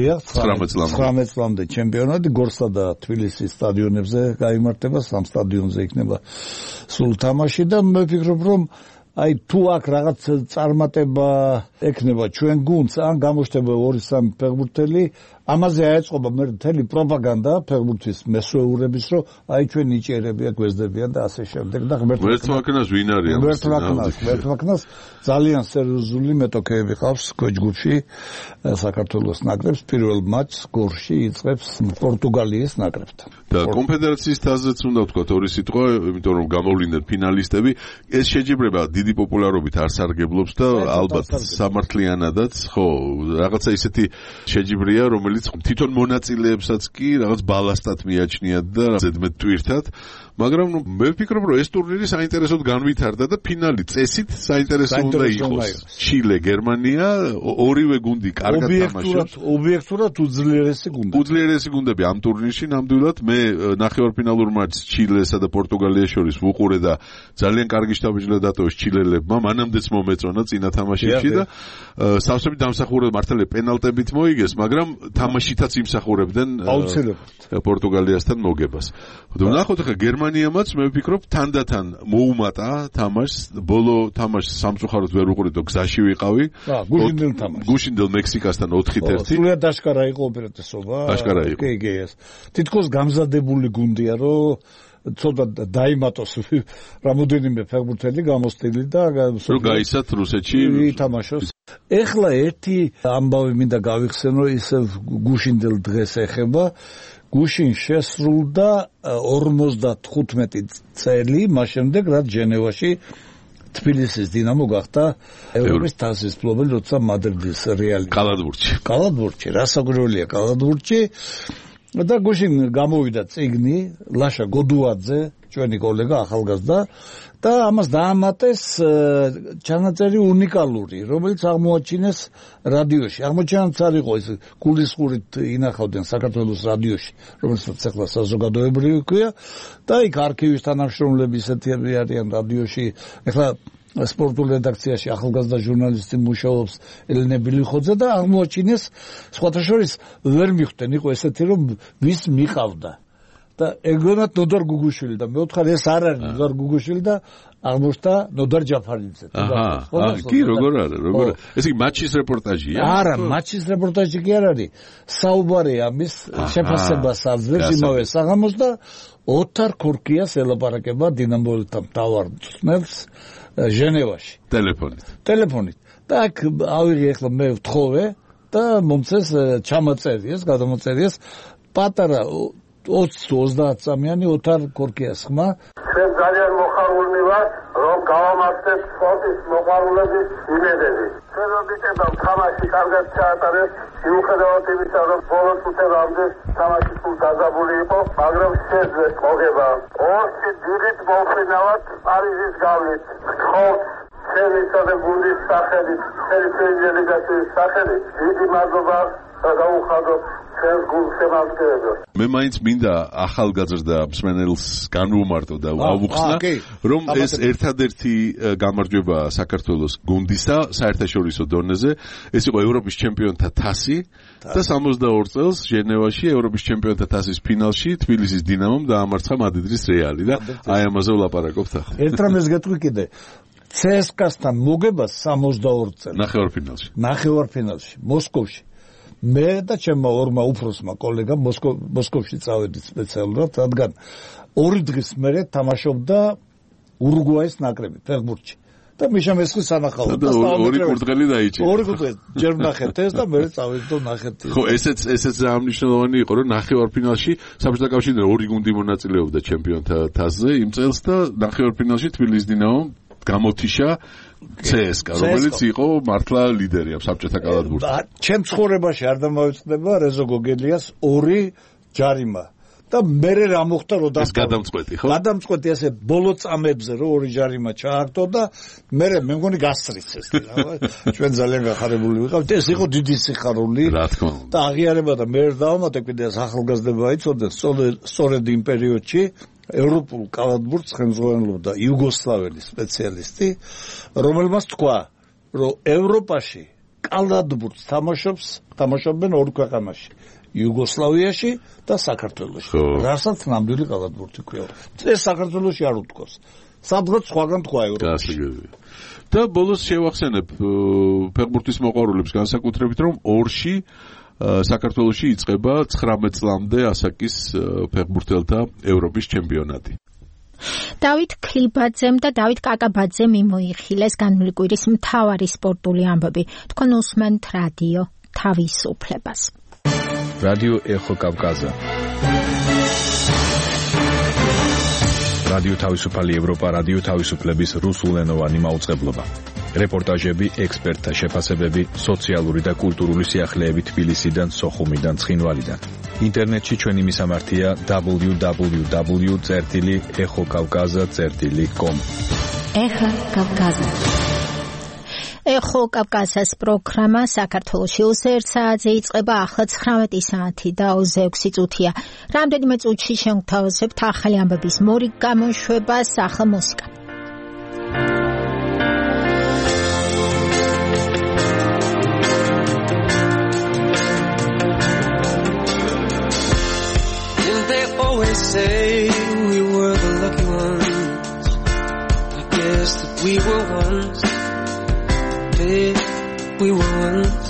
19 წლამდე ჩემპიონატი გორსა და თბილისის სტადიონებზე გაიმართება, 3 სტადიონზე იქნება სულ თამაში და მე ვფიქრობ რომ აი თუ აქ რაღაც წარმატება ექნება ჩვენ გუნდს, ან გამოჩნდება 2-3 ფეხბურთელი, ამაზე აეწყობა მე მთელი პროპაგანდა ფეხბურთის მესვეურების, რომ აი ჩვენ ნიჭიერებია, გვესდებიან და ასე შემდეგ და ღმერთმაქნას ვინ არის ამ ღმერთმაქნას ძალიან სერიოზული მეტოქეები ყავს გვეჯგუფში საქართველოს ნაკრებს პირველ მატჩს გორში იწყებს პორტუგალიის ნაკრებთან. და კონფედერაციის თაზეც უნდა ვთქვათ ორი სიტყვა, იმიტომ რომ გამოვლინდნენ ფინალისტები, ეს შეჯიბრება დიდი პოპულარობით არ სარგებლობს და ალბათ სამართლიანადაც, ხო, რაღაცა ისეთი შეჯიბრია, რომელიც თვითონ მონაწილეებსაც კი რაღაც ბალასტად მიაჩნიათ და ზედმეტ ტვირთად, მაგრამ მე ვფიქრობ, რომ ეს ტურნირი საინტერესოდ განვითარდა და ფინალი წესით საინტერესო უნდა იყოს. ჩილე, გერმანია, ორივე გუნდი კარგად თამაშობს. ობიექტურად უძლიერესი გუნდები. უძლიერესი გუნდები ამ ტურნირში ნამდვილად მე ნახევარფინალურ მატჩს ჩილესა და პორტუგალიას შორის ვუყურე და ძალიან კარგი შთაბეჭდილება დატოვეს ჩილელებმა, მანამდეც მომეწონა წინა თამაშებში და სავსებით დამსახურებად მართალია პენალტებით მოიგეს, მაგრამ თამაშითაც იმსახურებდნენ პორტუგალიასთან მოგებას. ვნახოთ ახლა გერმანიამაც მე ვფიქრობ თანდათან მოუმატა თამაშს, ბოლო თამაშს სამწუხაროდ ვერ უყურეთ, გზაში ვიყავი. გუშინდელ თამაშს. გუშინდელ მექსიკასთან 4-1. სრულიად აშკარა იყო უპირატესობა. აშკარა იყო. კი, ეს. თითქოს გამზადებული გუნდია, რომ ცოტა დაიმატოს რამოდენიმე ფეხბურთელი გამოსტილი და რომ გაიცათ რუსეთში ითამაშოს. ეხლა ერთი ამბავი მინდა გავიხსენო, ისევ გუშინდელ დღეს ეხება. გუშინ შესრულდა 55 წელი მას შემდეგ, რაც ჟენევაში თბილისის დინამო გახდა ევროპის თასის მფლობელი, როცა მადრიდის რეალი კალათბურთში, რასაკვირველია კალათბურთში და გუშინ გამოვიდა წიგნი ლაშა გოდუაძე, ჩვენი კოლეგა ახალგაზრდა და ამას დაამატეს ჩანაწერი უნიკალური, რომელიც აღმოაჩინეს რადიოში. აღმოჩენაც არ იყო ეს გულისხმურით ინახავდნენ საქართველოს რადიოში, რომელსაც ახლა საზოგადოებრივი ქვია და იქ არქივის თანამშრომლები ისეთები არიან რადიოში. ახლა სპორტულ რედაქციაში ახალგაზრდა ჟურნალისტი მუშაობს ელენე ბილიხოძე და აღმოაჩინეს სხვათა შორის ვერ მიხვდნენ, იყო ესეთი რომ ვის მიყავდა და ეგონათ ნოდარ გუგუშვილი და მე ვთქარ ეს არ არის ნოდარ გუგუშვილი და აღმოჩნდა ნოდარ ჯაფარიძე. კი, როგორ არა, ეს იგი მატჩის რეპორტაჟია? არა, მატჩის რეპორტაჟი კი არ არის. საუბარი ამის შეფასებას აძლევს იმავე საღამოს და ოთარ ქორკიას ელაპარაკება დინამოელთა მთავარ მწვრთნელს ჟენევაში. ტელეფონით. და აქ ავიღე ახლა მე ვთხოვე და მომწეს ჩამაწერიეს, გადამოწერიეს პატარა 20-30 წამიანი ოთარ ქორკიას ხმა. ჩვენ ძალიან მოხარული ვართ, რომ გავამართლეთ სპორტის მოყვარულების იმედები. ჩვენ ვიტება თამაში კარგად ჩაატარეს, მიუხედავად იმისა, რომ ბოლო წუთებამდე თამაში სულ დაძაბული იყო, მაგრამ შეძლეს მოგება. ორში დიდით მოვფრინავთ პარიზის გავლით. გთხოვთ ჩვენისა და გუნდის სახელით, ჩვენი პრემიერლიგის სახელით, დიდი მადლობა და გაუხადოთ ჩვენს გუნდს შემადგენლებს. მე მაინც მინდა ახალგაზრდა მსმენელს განვუმარტო და ავუხსნა, რომ ეს ერთადერთი გამარჯვება საქართველოს გუნდისა საერთაშორისო დონეზე, ეს იყო ევროპის ჩემპიონთა თასი და 62 წელს ჟენევაში ევროპის ჩემპიონთა თასის ფინალში თბილისის დინამომ დაამარცხა მადრიდის რეალი და აი ამაზე ვლაპარაკობთ ახლა. ერთ რამეს გეტყვი კიდე. CSKA-სთან მოგება 62 წელი. ნახევარფინალში. მოსკოვში. მე და ჩემმა ორმა უფროსმა კოლეგამ მოსკოვში წავედით სპეციალურად, რადგან 2 დღის მერე თამაშობდა ურუგვაის ნაკრები ფეხბურთში. და მიშა მესხი სანახავდა და ორი კურდღელი დაიჭირა. ორი კურდღელი ჯერ ნახეთ ეს და მე წავედით და ნახეთ. ხო, ესეც ამნიშნულოვანი იყო, რომ ნახევარფინალში საბჭოთა კავშირიდან 2 გუნდი მონაწილეობდა ჩემპიონთა თასზე იმ წელს და ნახევარფინალში თბილისის დინამომ გამოთიშა CSKA, რომელიც იყო მართლა ლიდერი ამ საბჭოთა კალათბურთში. ჩემ ცხოვრებაში არ დამავიწყდება რეზო გოგელიას 2 ჯარიმა. და მე რა მოხდა რომ გადამწყვეტი ხო? გადამწყვეტი ასე ბოლო წამებზე რომ 2 ჯარიმა ჩააგდო და მე მგონი გასწრიცეს რა. ჩვენ ძალიან გახარებული ვიყავთ. ეს იყო დიდი სიხარული. რა თქმა უნდა. და აღიარება და მე დავამატე კიდე ახალგაზრდება იცოდნენ სწორედ იმ პერიოდში ევროპულ კალათბურთს ხელმძღვანელობდა იუგოსლაველი სპეციალისტი, რომელმაც თქვა, რომ ევროპაში კალათბურთს თამაშობენ 2 ქვეყანაში. იუგოსლავიაში და საქართველოში. რასაც ნამდვილი კალათბურთი ქვია. ეს საქართველოში არ უთქვას. სადღაც სხვაგან თქვა ევროპაში. და ბოლოს შევახსენებ ფეხბურთის მოყვარულებს განსაკუთრებით, რომ ორში საქართველოში იწყება 19 წლამდე ასაკის ფეხბურთელთა ევროპის ჩემპიონატი. დავით ქლიბაძემ და დავით კაკაბაძემ მოიხილეს განვლილი კვირის მთავარი სპორტული ამბები. თქვენ უსმენთ რადიო თავისუფლებას. რადიო ეხო კავკაზა. რადიო თავისუფალი ევროპა, რადიო თავისუფლების რუსულენოვანი მაუწყებლობა. რეპორტაჟები, ექსპერტთა შეფასებები, სოციალური და კულტურული სიახლეები თბილისიდან, სოხუმიდან, ცხინვალიდან. ინტერნეტში ჩვენი მისამართია www.exokavkaza.com. ეხა კავკაზა. ეხო კავკაზას პროგრამა საქართველოში 1 საათზე იწყება, ახლა 19 საათი და 26 წუთია. რამდენიმე წუთში შევთავაზებთ ახალი ამბების მორიგ გამოშვებას, ახლა მუსიკა. Didn't they always say we were the lucky ones? I guess that we were once. We were once,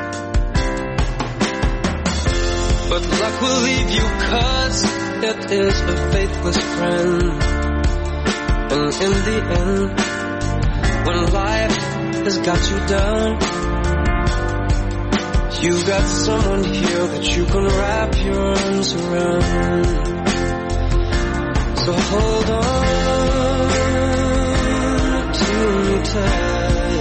but luck will leave you 'cause it is a faithless friend. And in the end, when life has got you down, you got someone here that you can wrap your arms around. So hold on to me tight.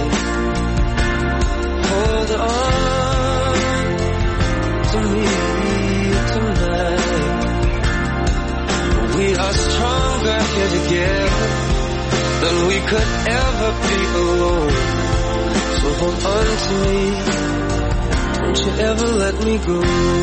Hold on to me tonight. We are stronger here together than we could ever be alone. So hold on to me, don't you ever let me go.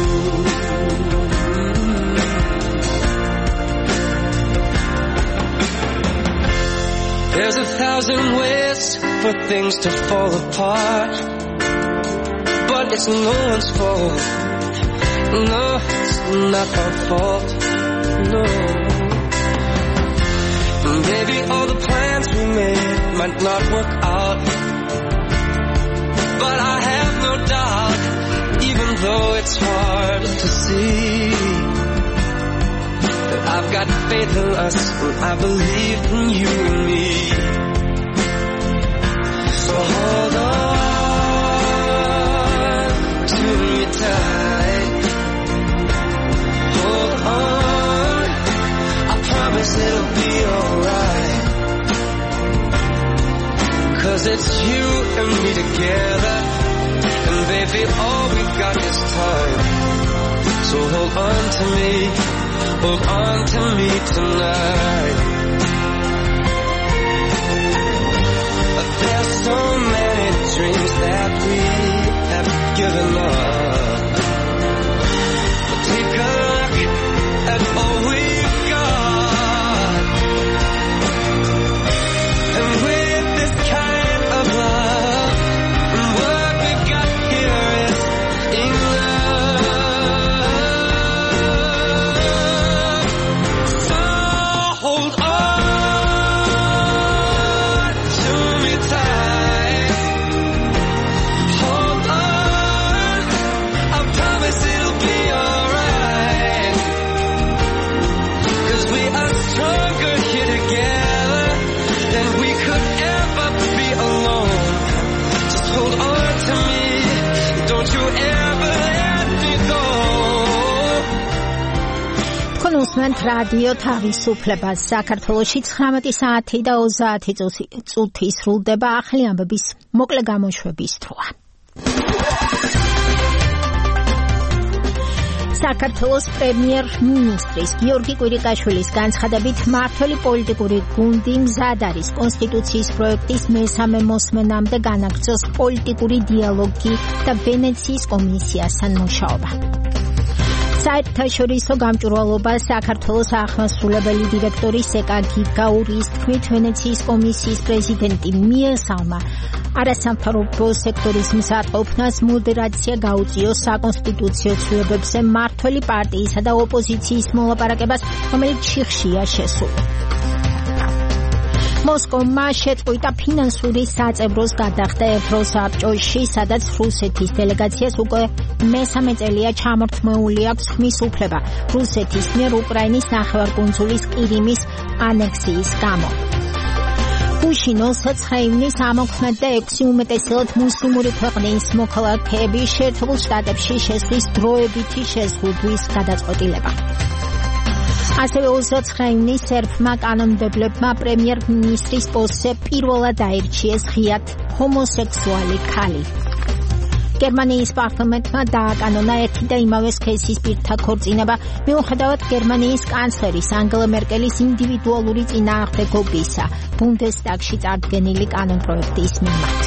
There's 1,000 ways for things to fall apart, but it's no one's fault. No, it's not our fault. No. Maybe all the plans we made might not work out, but I have no doubt, even though it's hard to see, that I've got faith in us and I believe in you and me. So hold on to me tight. Hold on, I promise it'll be alright. 'Cause it's you and me together, and baby all we got is time. So hold on to me tonight. There's so many dreams that we have given up. But take a look at all we've got. And with this kind of love, and what we've got here is enough. So hold on. უსმენთ რადიო თავისუფლებას. საქართველოში 19 საათი და 30 წუთი სრულდება ახალი ამბების მოკლე გამოშვების დროა. საქართველოს პრემიერ-მინისტრის გიორგი კვირიკაშვილის განცხადებით მმართველი პოლიტიკური გუნდი მზად არის კონსტიტუციის პროექტის მესამე მოსმენამდე განაგრძოს პოლიტიკური დიალოგი და ვენეციის კომისიასთან მუშაობა. საერთაშორისო გამჭვირვალობა საქართველოს აღმასრულებელი დირექტორი სეკა გიგაურის თქმით ვენეციის კომისიის პრეზიდენტი მიესალმა არასამთავრობო სექტორის მსაყოფნას მოდერაცია გაუწიოს საკონსტიტუციო ცვლილებებზე მმართველი პარტიისა და ოპოზიციის მოლაპარაკებას, რომელიც შიხშია შესული. მოსკოვმა შეწყვიტა ფინანსური საწევროს გადახდა ევროსაბჭოში, სადაც რუსეთის დელეგაციას უკვე მესამე წელია ჩამორთმეული აქვს ხმის უფლება რუსეთის მიერ უკრაინის ნახევარკუნძულის ყირიმის ანექსიის გამო. უშინოს 9 ივნის ამოქმედ და 6 უმეტესად მუსლიმური ქვეყნის მოქალაქეები შეერთებულ შტატებში შესვლის დროებითი შეზღუდვის გადაწყვეტილება. ასევე 29 ივნის სერბმა კანონმდებლებმა პრემიერ-მინისტრის პოსტზე პირველად აირჩიეს ღიად ჰომოსექსუალი ქალი. გერმანიის პარლამენტმა დააკანონა ერთი და იმავე სქესის პირთა ქორწინება, მიუხედავად გერმანიის კანცლერის ანგელა მერკელის ინდივიდუალური წინააღმდეგობისა ბუნდესტაგში წარდგენილი კანონპროექტის მიმართ.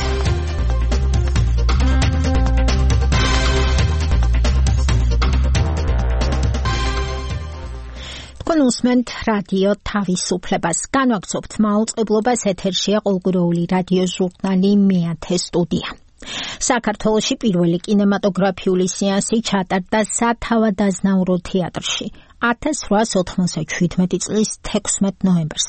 თქვენ უსმენთ რადიო თავისუფლებას. განვაგრძობთ მაუწყებლობას, ეთერშია ყოველკვირეული რადიო ჟურნალი მეათე სტუდია. საქართველოში პირველი კინემატოგრაფიული სეანსი ჩატარდა სათავადაზნაურო თეატრში 1897 წლის 16 ნოემბერს.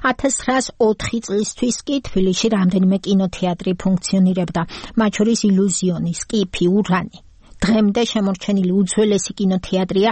1904 წლისთვის კი თბილისში რამდენიმე კინოთეატრი ფუნქციონირებდა, მათ შორის ილუზიონი, სკიფი, ურანი. დღემდე შემორჩენილი უძველესი კინოთეატრია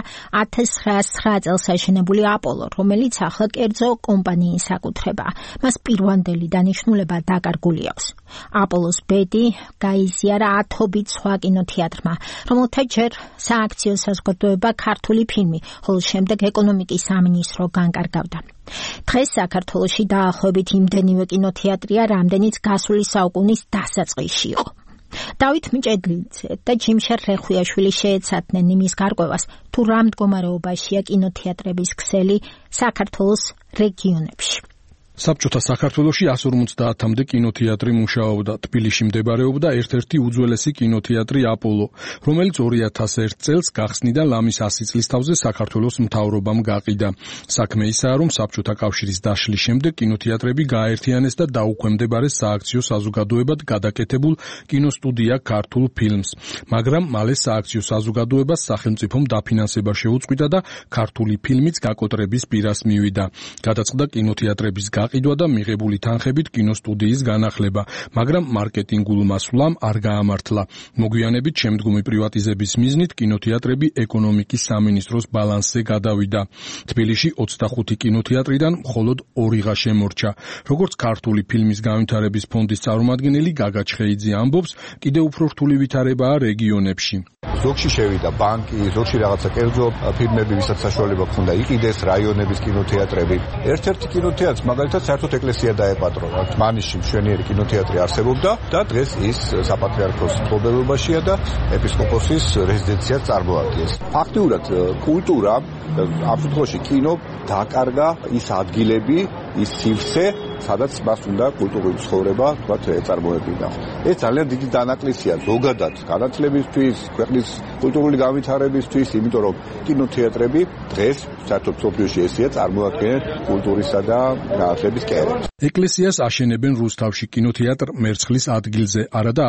1909 წელს აშენებული აპოლო, რომელიც ახლა კერძო კომპანიის საკუთრებაა. მას პირვანდელი დანიშნულება დაკარგული აქვს. აპოლოს ბედი გაიზიარა ათობით სხვა კინოთეატრმა, რომელთა ჯერ სააქციო საზოგადოება ქართული ფილმი, ხოლო შემდეგ ეკონომიკის სამინისტრო განკარგავდა. დღეს საქართველოში დაახლოებით იმდენივე კინოთეატრია, რამდენიც გასული საუკუნის დასაწყისში იყო. დავით მიჭედლიძე და ჯიმშარ რეხვიაშვილი შეეცადნენ იმის გარკვევას, თუ რა მდგომარეობაშია კინოთეატრების ქსელი საქართველოს რეგიონებში. საბჭოთა საქართველოში 150-მდე კინოთეატრი მუშაობდა. თბილისში მდებარეობდა ერთ-ერთი უძველესი კინოთეატრი აპოლო, რომელიც 2001 წელს გახსნიდან ლამის 100 წლის თავზე საქართველოს მთავრობამ გაყიდა. საქმე ისაა, რომ საბჭოთა კავშირის დაშლის შემდეგ კინოთეატრები გააერთიანეს და დაუქვემდებარეს სააქციო საზოგადოებად გადაკეთებულ კინოსტუდია ქართულ ფილმს. მაგრამ მალე სააქციო საზოგადოებას სახელმწიფომ დაფინანსება შეუწყვიტა და ქართული ფილმიც გაკოტრების პირას მივიდა. გადაწყდა კინოთეატრების გაყიდვა და მიღებული თანხებით კინოსტუდიის განახლება, მაგრამ მარკეტინგულ მასვლამ არ გაამართლა. მოგვიანებით შემდგომი პრივატიზების მიზნით კინოთეატრები ეკონომიკის სამინისტროს ბალანსზე გადავიდა. თბილისში 25 კინოთეატრიდან მხოლოდ 2-ღა შემორჩა. როგორც ქართული ფილმის განვითარების ფონდის წარმომადგენელი გაგა ჩხეიძე ამბობს, კიდევ უფრო რთული ვითარებაა რეგიონებში. ზოგში შევიდა ბანკი, ზოგში რაღაცა კერძო ფილმები, ვისაც საშუალება ჰქონდა იყიდეს რაიონების კინოთეატრები. ერთ-ერთი კინოთეატრს მაგალითად საერთოდ ეკლესია დაეპატრონა. თმანიშში მშვენიერი კინოთეატრი არსებობდა და დღეს ის საპატრიარქოს მფლობელობაშია და ეპისკოპოსის რეზიდენციას წარმოადგენს. ფაქტიურად კულტურა, ამ შემთხვევაში კინო დაკარგა ის ადგილები, ის სივრცე, სადაც მას უნდა კულტურული ცხოვრება, თქვათ, ეწარმოებინა. ეს ძალიან დიდი დანაკლისია ზოგადად განათლებისთვის, ქვეყნის კულტურული განვითარებისთვის, იმიტომ რომ კინოთეატრები დღეს საერთოდ მსოფლიოში ესეა წარმოადგენენ კულტურისა და განათლების კერებს. ეკლესიას აშენებენ რუსთავში კინოთეატრ მერცხლის ადგილზე, არადა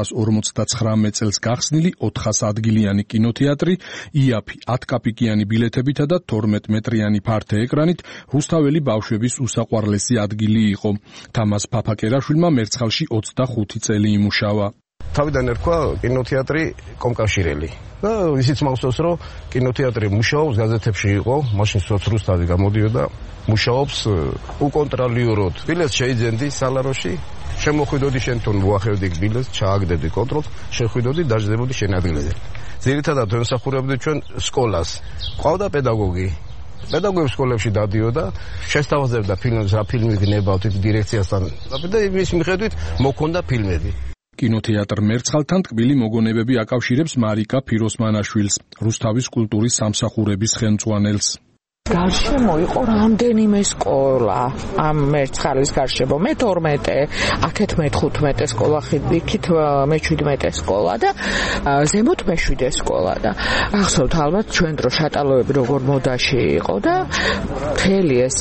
1959 წელს გახსნილი 400 ადგილიანი კინოთეატრი იაფი 10 კაპიკიანი ბილეთებითა და 12 მეტრიანი ფართე ეკრანით რუსთაველი ბავშვების უსაყვარლესი ადგილი იყო. თამაზ ფაფაკერაშვილმა მერცხალში 25 წელი იმუშავა. თავიდან ერქვა კინოთეატრი კომკავშირელი და ისიც მახსოვს, რომ კინოთეატრი მუშაობს, გაზეთებში იყო, მაშინ სოცრუსთავი გამოდიოდა, მუშაობს უკონტროლიოროდ. ბილეთს შეიძენდი სალაროში, შემოხვიდოდი შენ თუნ მოახევდი ბილეთს, ჩააგდებდი კონტროლს, შეხვიდოდი, დაждდებოდი შენ ადგილზე. ძირითადად ემსახურებდი ჩვენ სკოლას. ყავდა პედაგოგი. პედაგოგების სკოლებში დადიოდა, შესთავაზებდა ფილმებს, რა ფილმი გნება დირექციასთან და იმის მიხედვით მოქონდა ფილმები. კინოთეატრ მერცხალთან ტკბილი მოგონებები აკავშირებს მარიკა ფიროსმანაშვილს, რუსთავის კულტურის სამსახურების ხელმძღვანელს. გარშემო იყო რამდენიმე სკოლა ამ მერცხალის გარშემო მე-12, აქეთ მე-15 სკოლა, იქით მე-17 სკოლა და ზემოთ მე-7 სკოლა და ახსოვთ ალბათ ჩვენ დრო შატალოები როგორ მოდაში იყო და მთელი ეს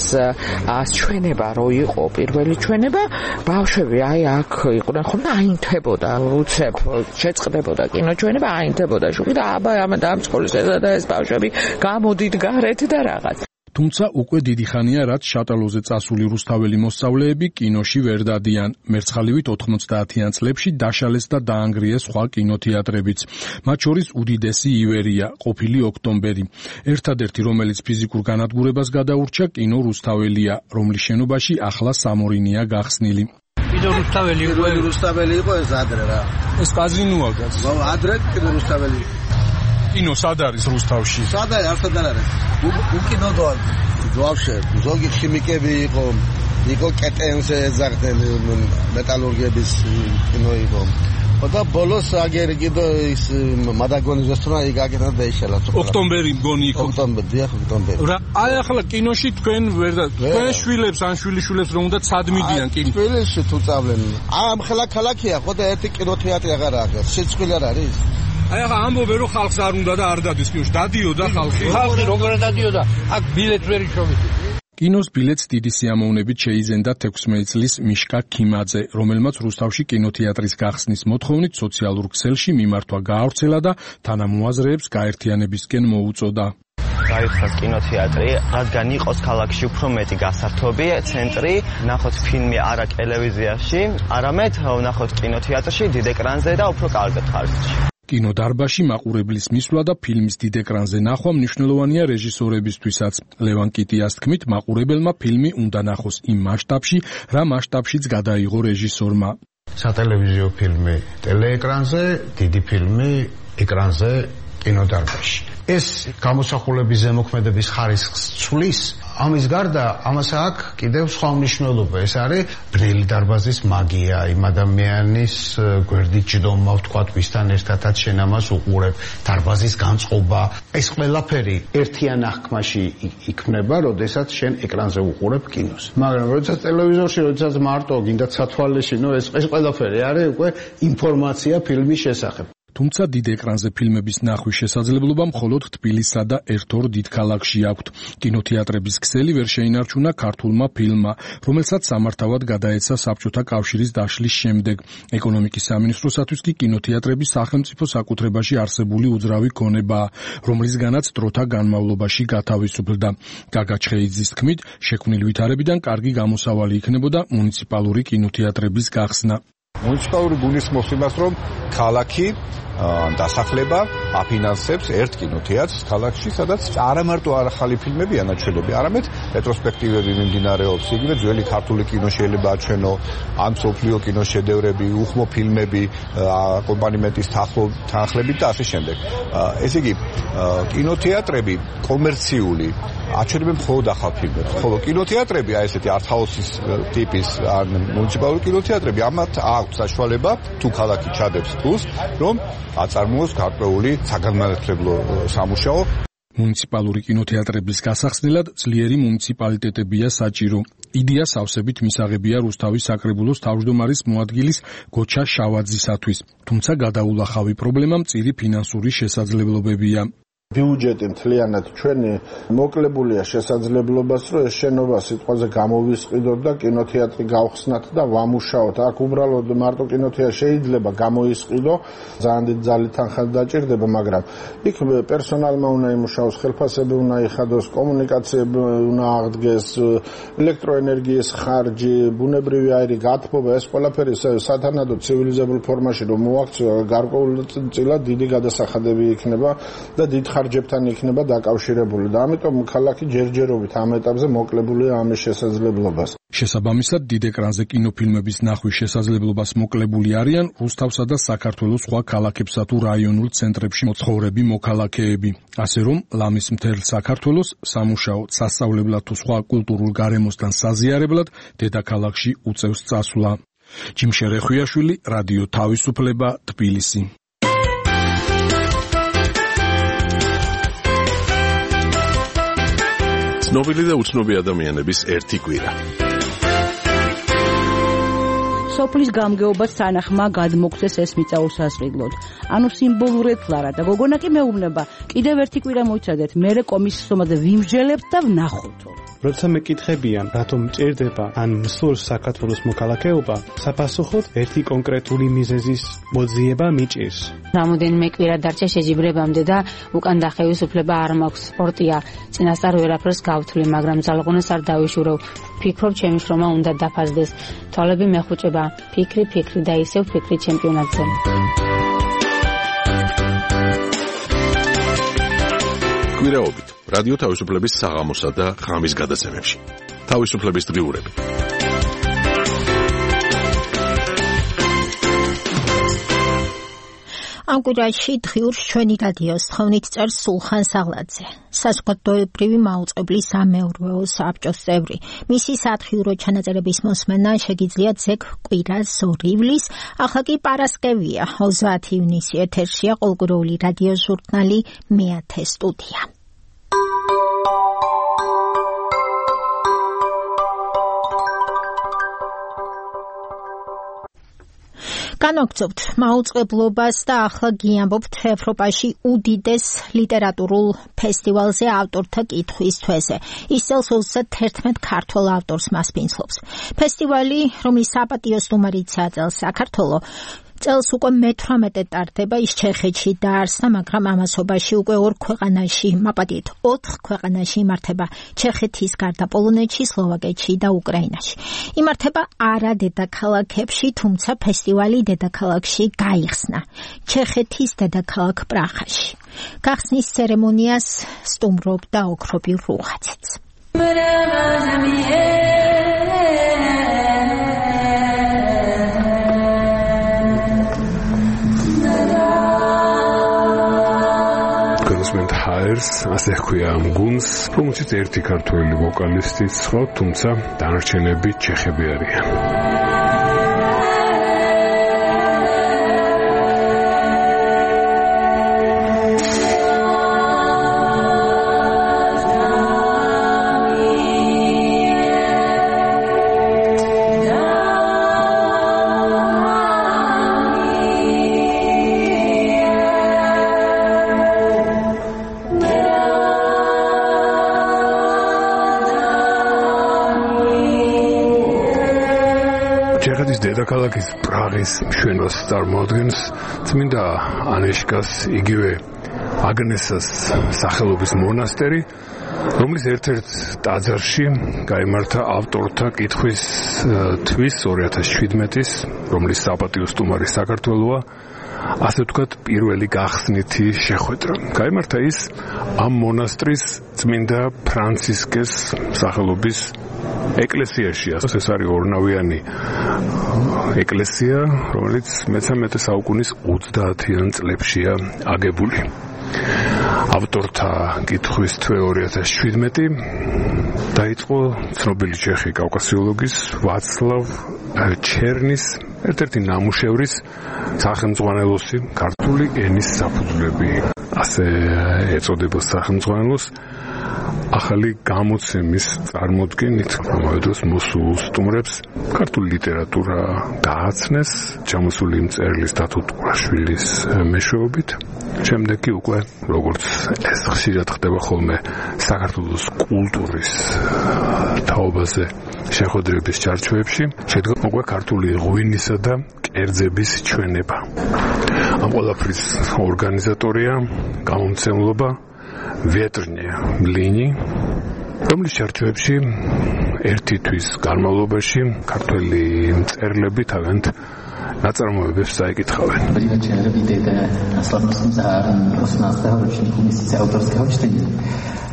ჩვენება რო იყო პირველი ჩვენება ბავშვები აი აქ იყვნენ ხოლმე და აინთებოდა უცებ შეწყდებოდა კინოჩვენება აინთებოდა შუქი და აბა ამ სკოლის და ეს ბავშვები გამოდით გარეთ და რაღაც. თუმცა უკვე დიდი ხანია რაც შატალოზე წასული რუსთაველი მოსწავლეები კინოში ვერ დადიან. მერცხალივით 90-იან წლებში დაშალეს და დაანგრიეს სხვა კინოთეატრებიც. მათ შორის უდიდესი ივერია, ყოფილი ოქტომბერი. ერთადერთი რომელიც ფიზიკურ განადგურებას გადაურჩა კინო რუსთაველია, რომლის შენობაში ახლა სამორინია გახსნილი. კიდევ რუსთაველი იყო ეს ადრე რა. ეს კაზინოა გაც. ადრე კიდევ რუსთაველი. კინო სად არის რუსთავში? სად არის? არც არ არის. უკინოდოა. ვაფშე, ზოგი ქიმიკები იყო კეტენზე ეძახდნენ მეტალურგების კინო იყო. და ბოლოს აგერ კიდე ის მადაგონის რესტორანი იქ აგერა დაიშალა. ოქტომბერი მგონი იყო. ოქტომბერი. რა, აი ახლა კინოში თქვენ ვერ და თქვენ შვილებს ან შვილიშვილებს რომ უნდა ცადმიდიან კინო. თბილისში თუ წავლენ. ამ ხელა ქალაქია, ხო და ერთი კინოთეატრი აღარ აქვს. შეცვლილი არ არის. აი ახლა ამბობენ რომ ხალხს არ უნდა და არ დადის კინოში. დადიოდა ხალხი. ხალხი როგორ დადიოდა? აქ ბილეთს ვერ იშოვით. კინოს ბილეთს დიდი სიამოვნებით შეიზენდა 16 წლის მიშკა ქიმაძე, რომელმაც რუსთავში კინოთეატრის გახსნის მოთხოვნით სოციალურ ქსელში მიმართვა გაავრცელა და თანამოაზრეებს გაერთიანებისკენ მოუწოდა. გაიხსნა კინოთეატრი, რადგან იყოს ქალაქში უფრო მეტი გასართობი ცენტრი, ნახოთ ფილმი არა ტელევიზიაში, არამედ ნახოთ კინოთეატრში, დიდ ეკრანზე და უფრო კარგ ხარჯში. კინოდარბაზში მაყურებლის მისვლა და ფილმის დიდ ეკრანზე ნახვა მნიშვნელოვანია რეჟისორებისთვისაც. ლევან კიტიას თქმით, მაყურებელმა ფილმი უნდა ნახოს იმ მასშტაბში, რა მასშტაბშიც გადაიღო რეჟისორმა. სატელევიზიო ფილმი ტელეეკრანზე, დიდი ფილმი ეკრანზე კინოდარბაზში. ეს გამოსახულების ზემოქმედების ხარისხს ცვლის. ამის გარდა ამას აქვს კიდევ სხვა მნიშვნელობა. ეს არის ბნელი დარბაზის მაგია, იმ ადამიანის გვერდით ჯდომა, ვთქვათ, ვისთან ერთადაც შენ ამას უყურებ, დარბაზის განწყობა. ეს ყველაფერი ერთიან აღქმაში იქმნება, როდესაც შენ ეკრანზე უყურებ კინოს. მაგრამ როდესაც ტელევიზორში, როდესაც მარტო გინდა ცათვალეში, ეს ყველაფერი არის უკვე ინფორმაცია ფილმის შესახებ. თუმცა დიდ ეკრანზე ფილმების ნახვის შესაძლებლობა მხოლოდ თბილისსა და ერთ-ორ დიდ ქალაქში აქვთ. კინოთეატრების ქსელი ვერ შეინარჩუნა ქართულმა ფილმმა, რომელსაც სამართავად გადაეცა საბჭოთა კავშირის დაშლის შემდეგ. ეკონომიკის სამინისტროსათვის კი კინოთეატრები სახელმწიფო საკუთრებაში არსებული უძრავი ქონებაა, რომლისგანაც დროთა განმავლობაში გათავისუფლდა. გაგა ჩხეიძის თქმით, შექმნილ ვითარებიდან კარგი გამოსავალი იქნებოდა მუნიციპალური კინოთეატრების გახსნა. მუნიციპალური გულისხმობს იმას, რომ ქალაქი დასახლება აფინანსებს ერთ კინოთეატრს ქალაქში, სადაც არა მარტო ახალი ფილმები ანაჩვენები, არამედ რეტროსპექტივები მიმდინარეობს. იგივე ძველი ქართული კინო შეიძლება აჩვენო, ან მსოფლიო კინოშედევრები, უხმო ფილმები, აკომპანიმენტის თანხლებით და ასე შემდეგ. ესე იგი, კინოთეატრები კომერციული აჩვენებენ მხოლოდ ახალ ფილმებს, ხოლო კინოთეატრები, აი ესეთი არტჰაუსის ტიპის ან მუნიციპალური კინოთეატრები ამათ აქვს საშუალება თუ ქალაქი ჩადებს ფულს, რომ აწარმოოს გარკვეული საგანმანათლებლო სამუშაო. მუნიციპალური კინოთეატრების გასახსნელად ძლიერი მუნიციპალიტეტებია საჭირო. იდეა სავსებით მისაღებია რუსთავის საკრებულოს თავმჯდომარის მოადგილის გოჩა შავაძისათვის. თუმცა გადაულახავი პრობლემა მწირი ფინანსური შესაძლებლობებია. ბიუჯეტი მთლიანად ჩვენი მოკლებულია შესაძლებლობას, რომ ეს შენობა სიტყვაზე გამოვისყიდოთ და კინოთეატრი გავხსნათ და ვამუშაოთ. აქ უბრალოდ მარტო კინოთეატრი შეიძლება გამოისყიდო, ძალიან დიდი ძალით თანხა დაჭირდება, მაგრამ იქ პერსონალმა უნდა იმუშაოს, ხელფასები უნდა იხადოს, კომუნიკაციები უნდა აღდგეს, ელექტროენერგიის ხარჯი, ბუნებრივი აირი, გათბობა, ეს ყველაფერი სათანადო ცივილიზებულ ფორმაში რომ მოაქციო, გარკვეულწილად დიდი გადასახადები იქნება და დიდ ხარჯებთან იქნება დაკავშირებული და ამიტომ ქალაქი ჯერჯერობით ამ ეტაპზე მოკლებულია ამის შესაძლებლობას. შესაბამისად, დიდ ეკრანზე კინოფილმების ნახვის შესაძლებლობას მოკლებული არიან რუსთავსა და საქართველოს სხვა ქალაქებსა თუ რაიონულ ცენტრებში მცხოვრები მოქალაქეები. ასე რომ, ლამის მთელ საქართველოს სამუშაო, სასწავლებლად თუ სხვა კულტურულ გარემოსთან საზიარებლად დედაქალაქში უწევს წასვლა. ჯიმშე რეხვიაშვილი, რადიო თავისუფლება, თბილისი. ცნობილი და უცნობი ადამიანების ერთი კვირა. სოფლის გამგეობას სანახმა გადმოგცეს ეს მიწა უსასყიდლოდ. ანუ სიმბოლურად ლარა და გოგონა კი მეუბნება, კიდევ ერთი კვირა მოიცადეთ, მერე კომისიის სომაზე ვიმსჯელებთ და ვნახოთო. როცა მეკითხებიან, რატომ მჭირდება ან მსურს საქართველოს მოქალაქეობა, საპასუხოდ ერთი კონკრეტული მიზეზის მოძიება მიჭირს. რამოდენიმე კვირა დარჩა შეჯიბრებამდე და უკან დახევის უფლება არ მაქვს. სპორტია, წინასწარ ვერაფერს გავთვლი, მაგრამ ძალღონას არ დავიშურევ. ფიქრობ, ჩემი შრომა უნდა დაფასდეს. თვალები მეხუჭება, ფიქრი და ისევ ფიქრი ჩემპიონატზე. კვირაობით რადიო თავისუფლების საღამოსა და ღამის გადაცემებში. თავისუფლების დღიურები. ამ კვირაში დღიურს ჩვენი რადიოს თხოვნით წერს სულხან საღლაძე, საზოგადოებრივი მაუწყებლის სამეურვეო საბჭოს წევრი. მისი სათხიურო ჩანაწერების მოსმენა შეგიძლიათ ზეგ კვირას 2 ივლისს, ახლა კი პარასკევია, 30 ივნისი ეთერშია ყოველკვირეული რადიო ჟურნალი მეათე სტუდია. განვაგრძობთ მაუწყებლობას და ახლა გიამბობთ ევროპაში უდიდეს ლიტერატურულ ფესტივალზე ავტორთა კითხვის თვეზე. ის წელს 31 ქართველ ავტორს მასპინძლობს. ფესტივალი, რომლის საპატიო სტუმარიცაა წელს საქართველო, წელს უკვე მე-18 ტარდება, ის ჩეხეთში დაარსდა, მაგრამ ამასობაში უკვე 2 ქვეყანაში, მაპატიეთ 4 ქვეყანაში იმართება. ჩეხეთის გარდა პოლონეთში, სლოვაკეთში და უკრაინაში. იმართება არა დედაქალაქებში, თუმცა ფესტივალი დედაქალაქში გაიხსნა. ჩეხეთის დედაქალაქ პრაღაში. გახსნის ცერემონიას სტუმრობდა ოქრობი რუხაციც. გასმენთ ჰაერს, ასე ხქვია ამ გუნდს, რომელშიც ერთი ქართველი ვოკალისტიც ხო, თუმცა დანარჩენები ჩეხები არიან. დედაქალაქის პრაღის მშვენებას წარმოადგენს წმინდა ანეშკას იგივე აგნესას სახელობის მონასტერი, რომლის ერთ-ერთ ტაძარში გაიმართა ავტორთა კითხვის თვის 2017-ის, რომლის საპატიო სტუმარი საქართველოა, ასე ვთქვათ, პირველი გახსნითი შეხვედრა. გაიმართა ის ამ მონასტრის წმინდა ფრანცისკეს სახელობის ეკლესიაში. ეს არის ორნავიანი ეკლესია, რომელიც მე-13 საუკუნის 30-იან წლებშია აგებული. ავტორთა კითხვის თვე 2017 დაიწყო ცნობილი ჩეხი კავკასიოლოგის ვაცლავ ჩერნის ერთ-ერთი ნამუშევრის სახელმძღვანელოსი ქართული ენის საფუძვლები, ასე ეწოდება სახელმძღვანელოს, ახალი გამოცემის წარმოდგენით, ამავე დროს მოსულ სტუმრებს ქართული ლიტერატურა გააცნეს, ჩამოსული მწერლის დათო ტურაშვილის მეშვეობით. შემდეგ კი უკვე, როგორც ეს ხშირად ხდება ხოლმე საქართველოს კულტურის თაობაზე შეხვედრების ჩარჩოებში, შედგა უკვე ქართული ღვინისა და კერძების ჩვენება. ამ ყველაფრის ორგანიზატორია გამომცემლობა ვეტრნია მლინი, რომლის ჩარჩოებში ერთი თვის განმავლობაში ქართველი მწერლები თავიანთ ნაწარმოებებს დაიკითხავენ. Видите, наслаждаться за 18 роční комисии авторского чтения.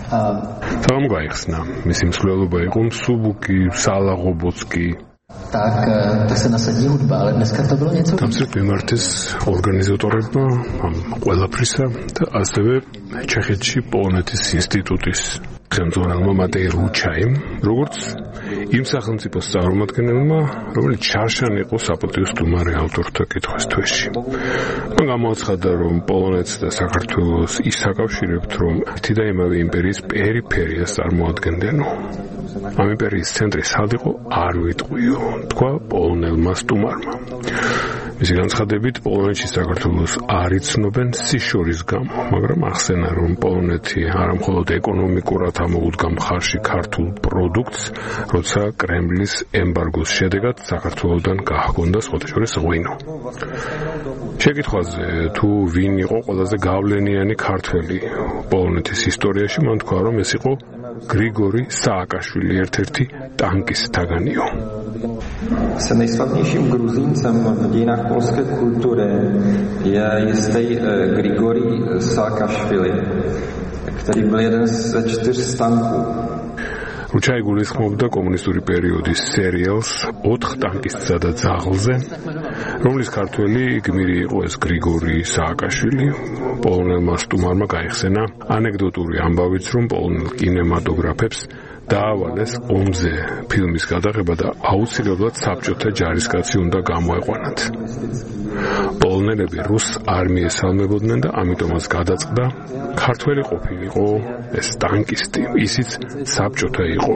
Tam გაიხსნა. მისი მსვლელობა იყო მსუბუქი, სალაღობოცკი. Так се насади худба, але днеска то было něco. Tam se მიმართეს ორგანიზატორებმა ამ ყველაფრისა და ასევე ჩეხეთში პოლონეთის ინსტიტუტის ხელმძღვანელმა მატეი რუჩაიმ, როგორც იმ სახელმწიფოს წარმომადგენელმა, რომელიც შარშან იყო საპატიო სტუმარი ავტორთა კითხვის თვეში. მან გამოაცხადა, რომ პოლონეთს და საქართველოს ის აკავშირებთ, რომ ერთი და იმავე იმპერიის პერიფერიას წარმოადგენდნენო. ამ იმპერიის ცენტრი სად იყო, არ ვიტყვიო, თქვა პოლონელმა სტუმარმა. მისი განცხადებით, პოლონეთში საქართველოს არ იცნობენ სიშორის გამო, მაგრამ ახსენა, რომ პოლონეთი არამხოლოდ ეკონომიკურად ამოუდგა მხარში ქართულ პროდუქტს, როცა კრემლის ემბარგოს შედეგად საქართველოსთან გაჰქონდა სხვათაშორის ღვინო. შეკითხვაზე, თუ ვინ იყო ყველაზე გავლენიანი ქართველი პოლონეთის ისტორიაში, მან თქვა, რომ ეს იყო გრიგორი სააკაშვილი, ერთ-ერთი ტანკის თაგანიო. Se nejslavnějším Gruzíncem v dějinách polské kultury je jistý Grigorij Saakašvili, který byl jeden ze 4 stanků. რუჩაი გულისხმობდა კომუნისტური პერიოდის სერიალს 4 ტანკისტსა და ძაღლზე, რომლის ქართველი გმირი იყო ეს გრიგორი სააკაშვილი. პოლონელმა სტუმარმა გაიხსენა ანეკდოტური ამბავიც, რომ პოლონელ კინემატოგრაფებს დაავალეს ომზე ფილმის გადაღება და აუცილებლად საბჭოთა ჯარისკაცი უნდა გამოეყვანათ. პოლონელები რუს არმიას ელმებოდნენ და ამიტომაც გადაწყდა ქართველი ყოფილიყო ეს ტანკისტი, ისიც საბჭოთა იყო.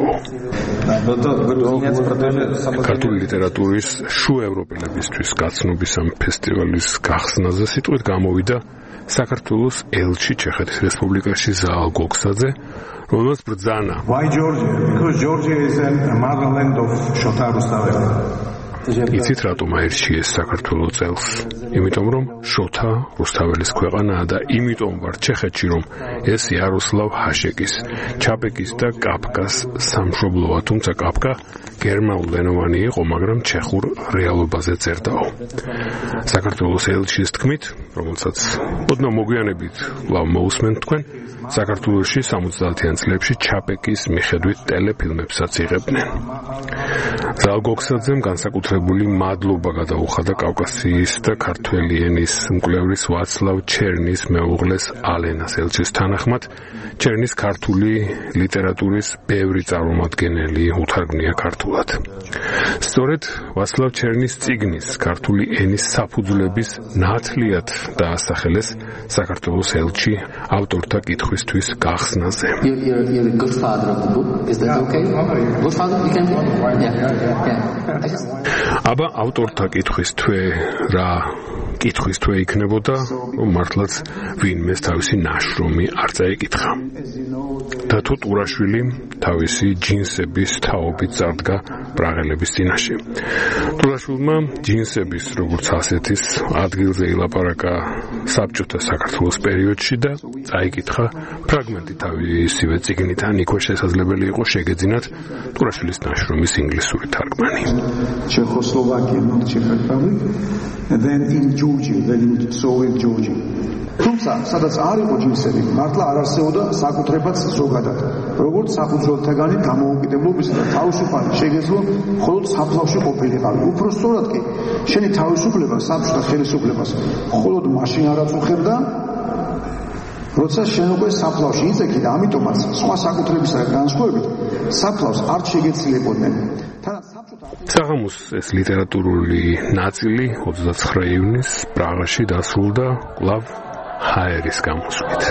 ქართული ლიტერატურის შუევროპელებისთვის გაცნობის ამ ფესტივალის გახსნაზე სიტყვით გამოვიდა საქართველოს ელჩი ჩეხეთის რესპუბლიკაში ზაალ გოგსაძე, რომელსაც ბრძანა. Why Georgia? Because Georgia is a motherland of Shota Rustaveli. იცით რატომ აირჩიეს საქართველოს წელს? იმიტომ რომ შოთა რუსთაველის ქვეყანაა და იმიტომ ვარ ჩეხეთში, რომ ეს იაროსლავ ჰაშეკის, ჩაპეკის და კაფკას სამშობლოა, თუმცა კაფკა გერმანულენოვანი იყო, მაგრამ ჩეხურ რეალობაზე წერდაო. საქართველოს ელჩის თქმით, რომელსაც ოდნავ მოგვიანებით ლავ მოусმენთ თქვენ, საქართველოში 70-იან წლებში ჩაპეკის მიხედვით ტელეფილმებსაც იღებდნენ. ზაალ გოგსაძემ განსაკუთრებული მადლობა გადაუხადა კავკასიის და ქართველი ენის მკვლევრის ვაცლავ ჩერნის მეუღლეს ალენას ელჩის თანახმად, ჩერნის ქართული ლიტერატურის ბევრი წარმომადგენელი უთარგმნია ქართულად. სწორედ ვაცლავ ჩერნის წიგნის ქართული ენის საფუძვლების ნათლიად დაასახელეს საქართველოს ელჩი ავტორთა კითხვისთვის გახსნაზე. You're the good father of the book. Is that okay? Good father, you can do it? Yeah. აბა ავტორთა კითხვის თვე რა კითხვის თვე იქნებოდა, რომ მართლაც ვინმეს თავისი ნაშრომი არ წაიკითხა. დათო ტურაშვილი თავისი ჯინსების თაობით წარდგა პრაღელების წინაშე. ტურაშვილმა ჯინსების როგორც ასეთის ადგილზე ილაპარაკა საბჭოთა საქართველოს პერიოდში და წაიკითხა ფრაგმენტი თავისივე წიგნიდან, იქვე შესაძლებელი იყო შეგეძინათ ტურაშვილის ნაშრომის ინგლისური თარგმანი. Czechoslovakia, not Czech Republic, and then in Georgia, then in Soviet Georgia. თუმცა, სადაც არ იყო ჯინსები, მართლა არ არსებობდა საკუთრებაც ზოგადად. როგორც საფუძველთაგანი დამოუკიდებლობის და თავისუფალი შეგეძლო მხოლოდ საფლავში ყოფილიყავი. უფრო სწორად კი, შენი თავისუფლება საბჭოთა ხელისუფლებას მხოლოდ მაშინ არ აწუხებდა, როცა შენ უკვე საფლავში იწექი და ამიტომაც სხვა საკუთრებისგან განსხვავებით საფლავს არ შეგეცილებოდნენ. საღამოს ეს ლიტერატურული ნაწილი 29 ივნის პრაღაში დასრულდა კვლავ ჰაერის გამოსვლით.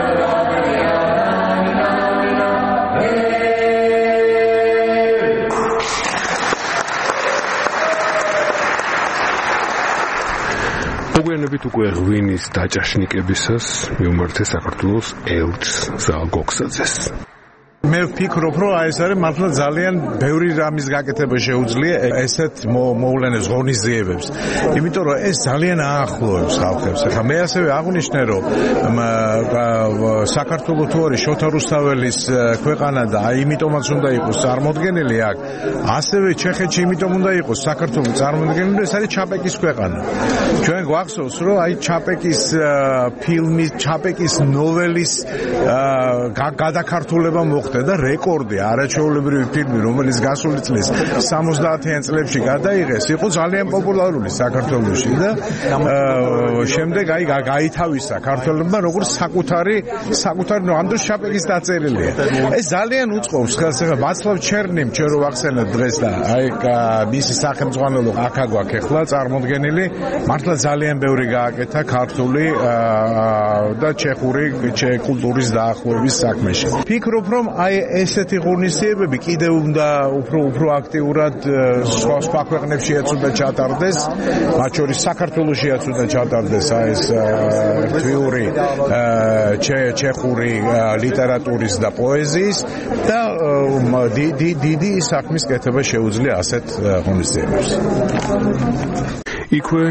მოგვიანებით უკვე ღვინის დაჭაშნიკებისას მიუმართეს საქართველოს ელჩს ზაალ გოგსაძეს. მე ვფიქრობ, რომ ეს არის მართლა ძალიან ბევრი რამის გაკეთება შეუძლია ესეთ მოვლენებს, ღონისძიებებს. იმიტომ რომ ეს ძალიან აახლოებს ხალხებს. ახლა მე ასევე აღვნიშნე, რომ საქართველოს თუ არის შოთა რუსთაველის ქვეყანა და აი იმიტომაც უნდა იყოს წარმოდგენილი აქ. ასევე ჩეხეთში იმიტომ უნდა იყოს საქართველოს წარმოდგენილი, ეს არის ჩაპეკის ქვეყანა. ჩვენ გვახსოვს, რომ აი ჩაპეკის ფილმის, ჩაპეკის ნოველის გადაქართულება მოხდა და რეკორდი არაჩვეულებრივი ფილმი, რომელიც გასული წლის 70-იან წლებში გადაიღეს, იყო ძალიან პოპულარული საქართველოში და შემდეგ აი გაითავისა საქართველოსმა როგორც საკუთარი ამ დროს ჩაპეკის დაწერილია. ეს ძალიან უწყობს ხელს. ახლა ვაცლავ ჩერნიმ ჩვენ რო ვახსენეთ დღეს და აი მისი სახელმძღვანელო აქ აგვაქვს ახლა წარმოდგენილი, მართლა ძალიან ბევრი გააკეთა ქართული და ჩეხური კულტურის დაახლოების საქმეში. ფიქრობ, რომ აი ესეთი ღონისძიებები კიდევ უნდა უფრო აქტიურად სხვა ქვეყნებშიაც უნდა ჩატარდეს, მათ შორის საქართველოშიაც უნდა ჩატარდეს აი ეს თვიური ჩეხური ლიტერატურის და პოეზიის და დიდი საქმის კეთება შეუძლია ასეთ ღონისძიებებს. იქვე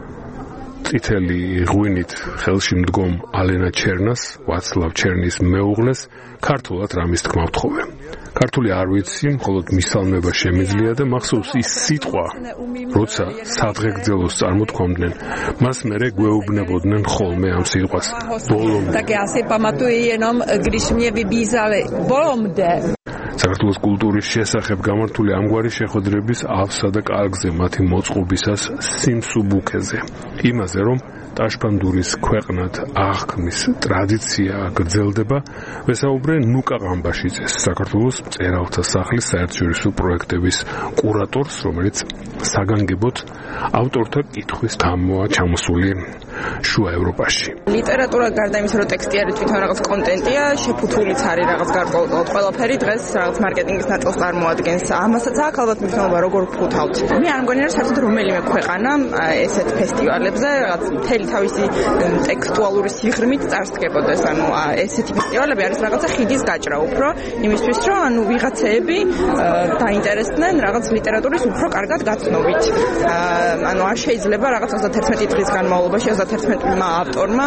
წითელი ღვინით ხელში მდგომ ალენა ჩერნას, ვაცლავ ჩერნის მეუღლეს ქართულად რამის თქმა ვთხოვე. ქართული არ ვიცი, მხოლოდ მისალმება შემიძლია და მახსოვს ის სიტყვა, როცა სადღეგრძელოს წარმოთქვამდნენ, მას მერე გვეუბნებოდნენ ხოლმე ამ სიტყვას. ბოლომდე. Také asi pamatuji jenom, když mě vybízali ბოლომდე. საქართველოს კულტურის შესახებ გამართული ამგვარი შეხვედრების ავსა და კარგზე მათი მოწყობისას სიმსუბუქეზე. იმაზე, რომ ტაშფანდურის ქვეყნად აღქმის ტრადიცია გრძელდება, ვესაუბრე ნუკა ყამბაშიძეს, საქართველოს მწერალთა სახლის საერთაშორისო პროექტების კურატორს, რომელიც საგანგებოდ ავტორთა კითხვის გამოა ჩამოსული შუა ევროპაში. ლიტერატურა გარდა იმისა, რომ ტექსტი არის თვითონ რაღაც კონტენტია, შეფუთულიც არის რაღაც გარკვეულად ყველაფერი დღეს რაღაც მარკეტინგის ნაწილს წარმოადგენს. ამასაც აქვს ალბათ მნიშვნელობა, როგორ ვფუთავთ. მე არ მგონია, რომ საერთოდ რომელიმე ქვეყანა ესეთ ფესტივალებზე რაღაც მთელი თავისი ტექსტუალური სიღრმით წარსდგებოდეს. ანუ ესეთი ფესტივალები არის რაღაცა ხიდის გაჭრა უფრო იმისთვის, რომ ანუ ვიღაცეები დაინტერესდნენ რაღაც ლიტერატურის უფრო კარგად გაცნობით. ანუ არ შეიძლება რაღაც 31 დღის განმავლობაში 31 ავტორმა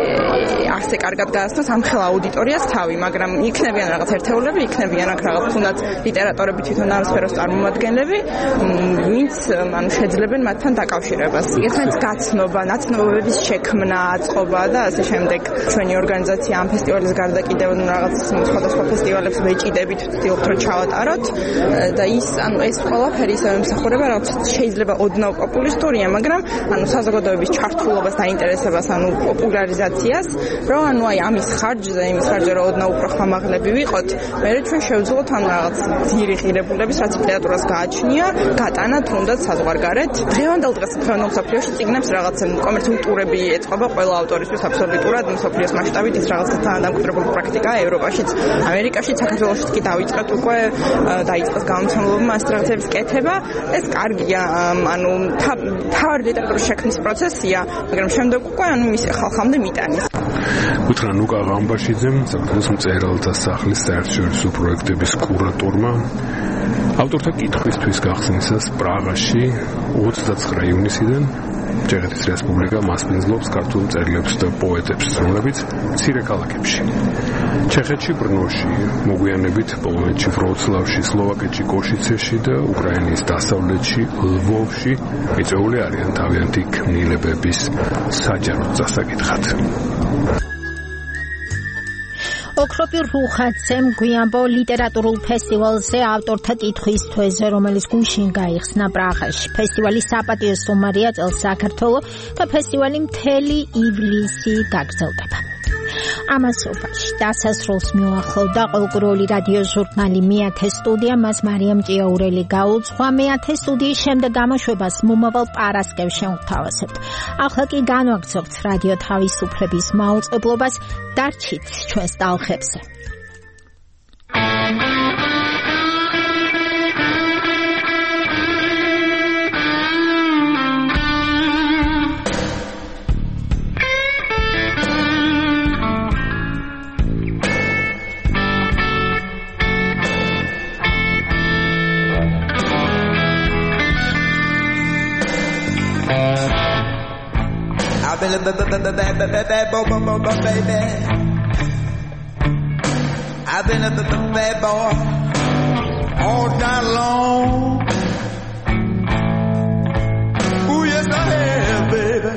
ასე კარგად გააცნოს ამ ხელ აუდიტორიას თავი, მაგრამ იქნებიან რაღაც ერთეულები, იქნებიან აქ რაღაც თუნდაც ლიტერატორები თვითონ ამ სფეროს წარმომადგენლები, ვინც ანუ შეძლებენ მათთან დაკავშირებას. ესეც გაცნობა, ნაცნობების შექმნა, აწყობა და ასე შემდეგ. ჩვენი ორგანიზაცია ამ ფესტივალის გარდა კიდევ რაღაც სხვადასხვა ფესტივალებს ვეჭიდებით, ვცდილობთ რომ ჩავატაროთ და ის ანუ ეს ყველაფერი ისე ემსახურება რაღაც შეიძლება ოდნავ პოპულისტურია, მაგრამ ანუ საზოგადოების ჩართულობას და ინტერესებას, ანუ პოპულარიზაციას, რომ ანუ აი ამის ხარჯზე, რომ ოდნავ უფრო ხმამაღლები ვიყოთ, მე ჩვენ შევძლოთ ამ რაღაც ძირი ღირებულების, რაც ლიტერატურას გააჩნია, გატანა თუნდაც საზღვარგარეთ. დღევანდელ მსოფლიოში წიგნებს რაღაც კომერციული ტურები ეწყობა ყველა ავტორისთვის აბსოლუტურად მსოფლიოს მასშტაბით ის რაღაც თანადამკვიდრებული პრაქტიკაა ევროპაშიც, ამერიკაშიც, საქართველოშიც კი დაიწყეთ უკვე დაიწყეს გამომცემლობა ამ სტრატეგიების კეთება. ეს კარგია, ანუ თავი ლიტერატურის შექმნის პროცესია, მაგრამ შემდეგ უკვე ანუ მის ხალხამდე მიტანის. უთხრა ნუკა ყამბაშიძემ, საქართველოს მწერალთა სახლის საერთაშორისო პროექტების კურატორმა, ავტორთა კითხვისთვის გახსნისას პრაღაში 29 ივნისიდან ჩეხეთის რესპუბლიკა მასპინძლობს ქართულ მწერლებს და პოეტებს, რომლებიც მცირე ქალაქებში. ჩეხეთში ბრნოში, მოგვიანებით პოლონეთში ვროცლავში, სლოვაკეთში კოშიცეში და უკრაინის დასავლეთში ლვოვში მიწვეული არიან თავიანთი ქმნილებების საჯარო დასაკითხად. ოქროპირ რუხაცემ გვიანბო ლიტერატურულ ფესტივალზე ავტორთა კითხვის თვეზე, რომელიც გუშინ გაიხსნა პრაღაში. ფესტივალის საპატიო სტუმარია წელს საქართველო და ფესტივალი მთელი ივლისი გაგრძელდება. ამასობაში დასასრულს მიუახლოვდა ყოლკურული რადიო ჟურნალი მეათე სტუდია, მას მარიამ ჭიაურელი გაუძღვა. მეათე სტუდიის შემდეგ გამოშვებას მომავალ პარასკევს შევთავაზებთ. ახლა კი განვაგრძობთ რადიო თავისუფლების მაუწყებლობას, დარჩით ჩვენს ტალღებზე. baby. I've been a bad boy all night long. Ooh, yes, I have, baby.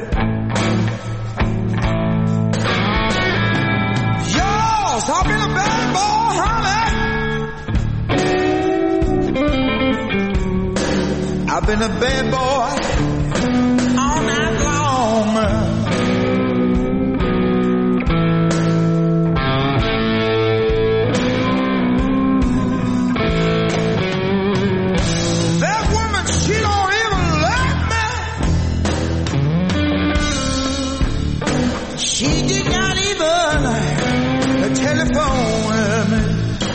Yes, I've been a bad boy, honey. I've been a bad boy all night long. That woman, she don't even love me. She did not even telephone me.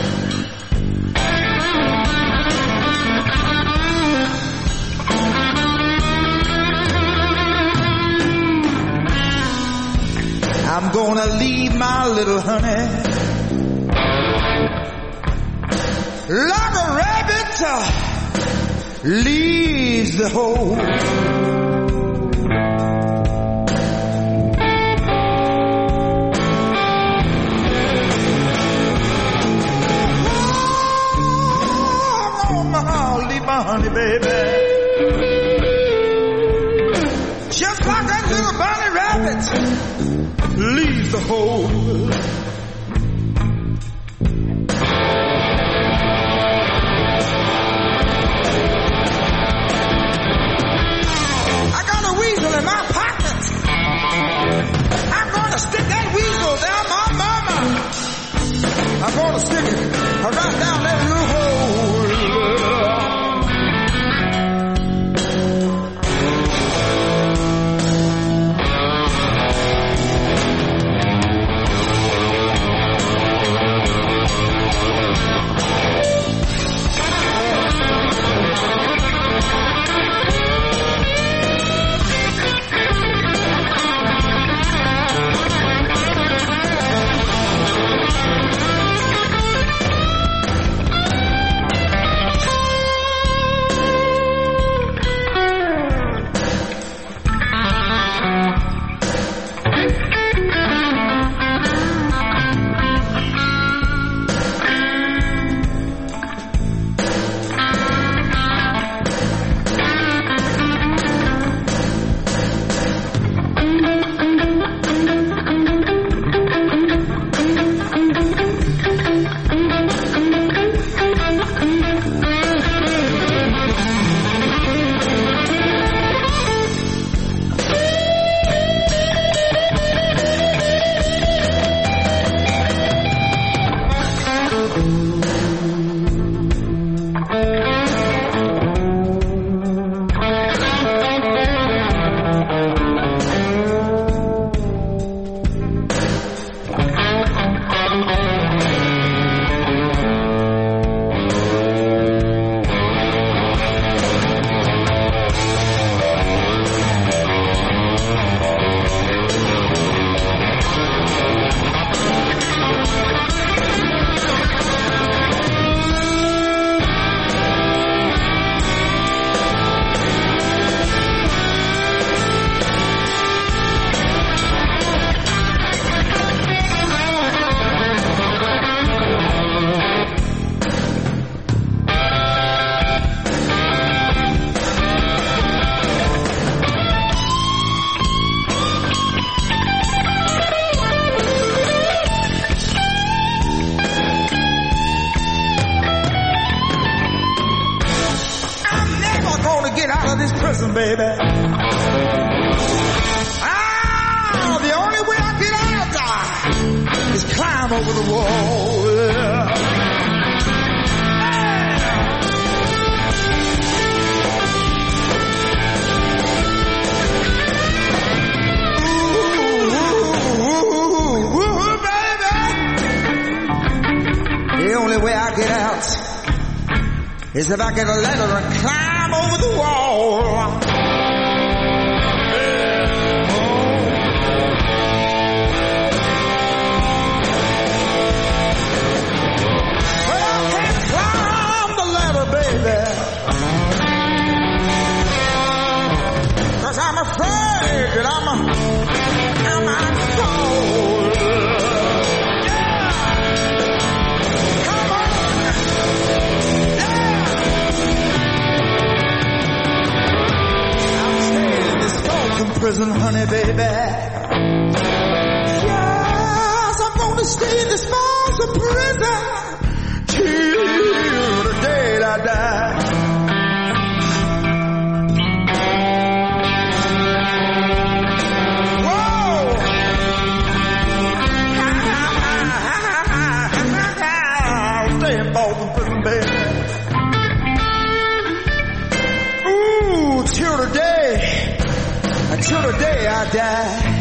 I'm gonna leave my little honey like a rabbit leaves the hole. Oh, leave my honey, baby, just like that little bunny rabbit leaves the hole. I got a weasel in my pocket. I'm gonna stick that weasel down my mama. I'm gonna stick it right down that little hole. Baby, the only way I get out is climb over the wall. Ooh, baby, the only way I get out is if I get a ladder and climb over the wall. Cause I'm afraid that I'm prison, honey, baby. Yes, I'm gonna stay in this walls of prison till the day I die. Till the day I die.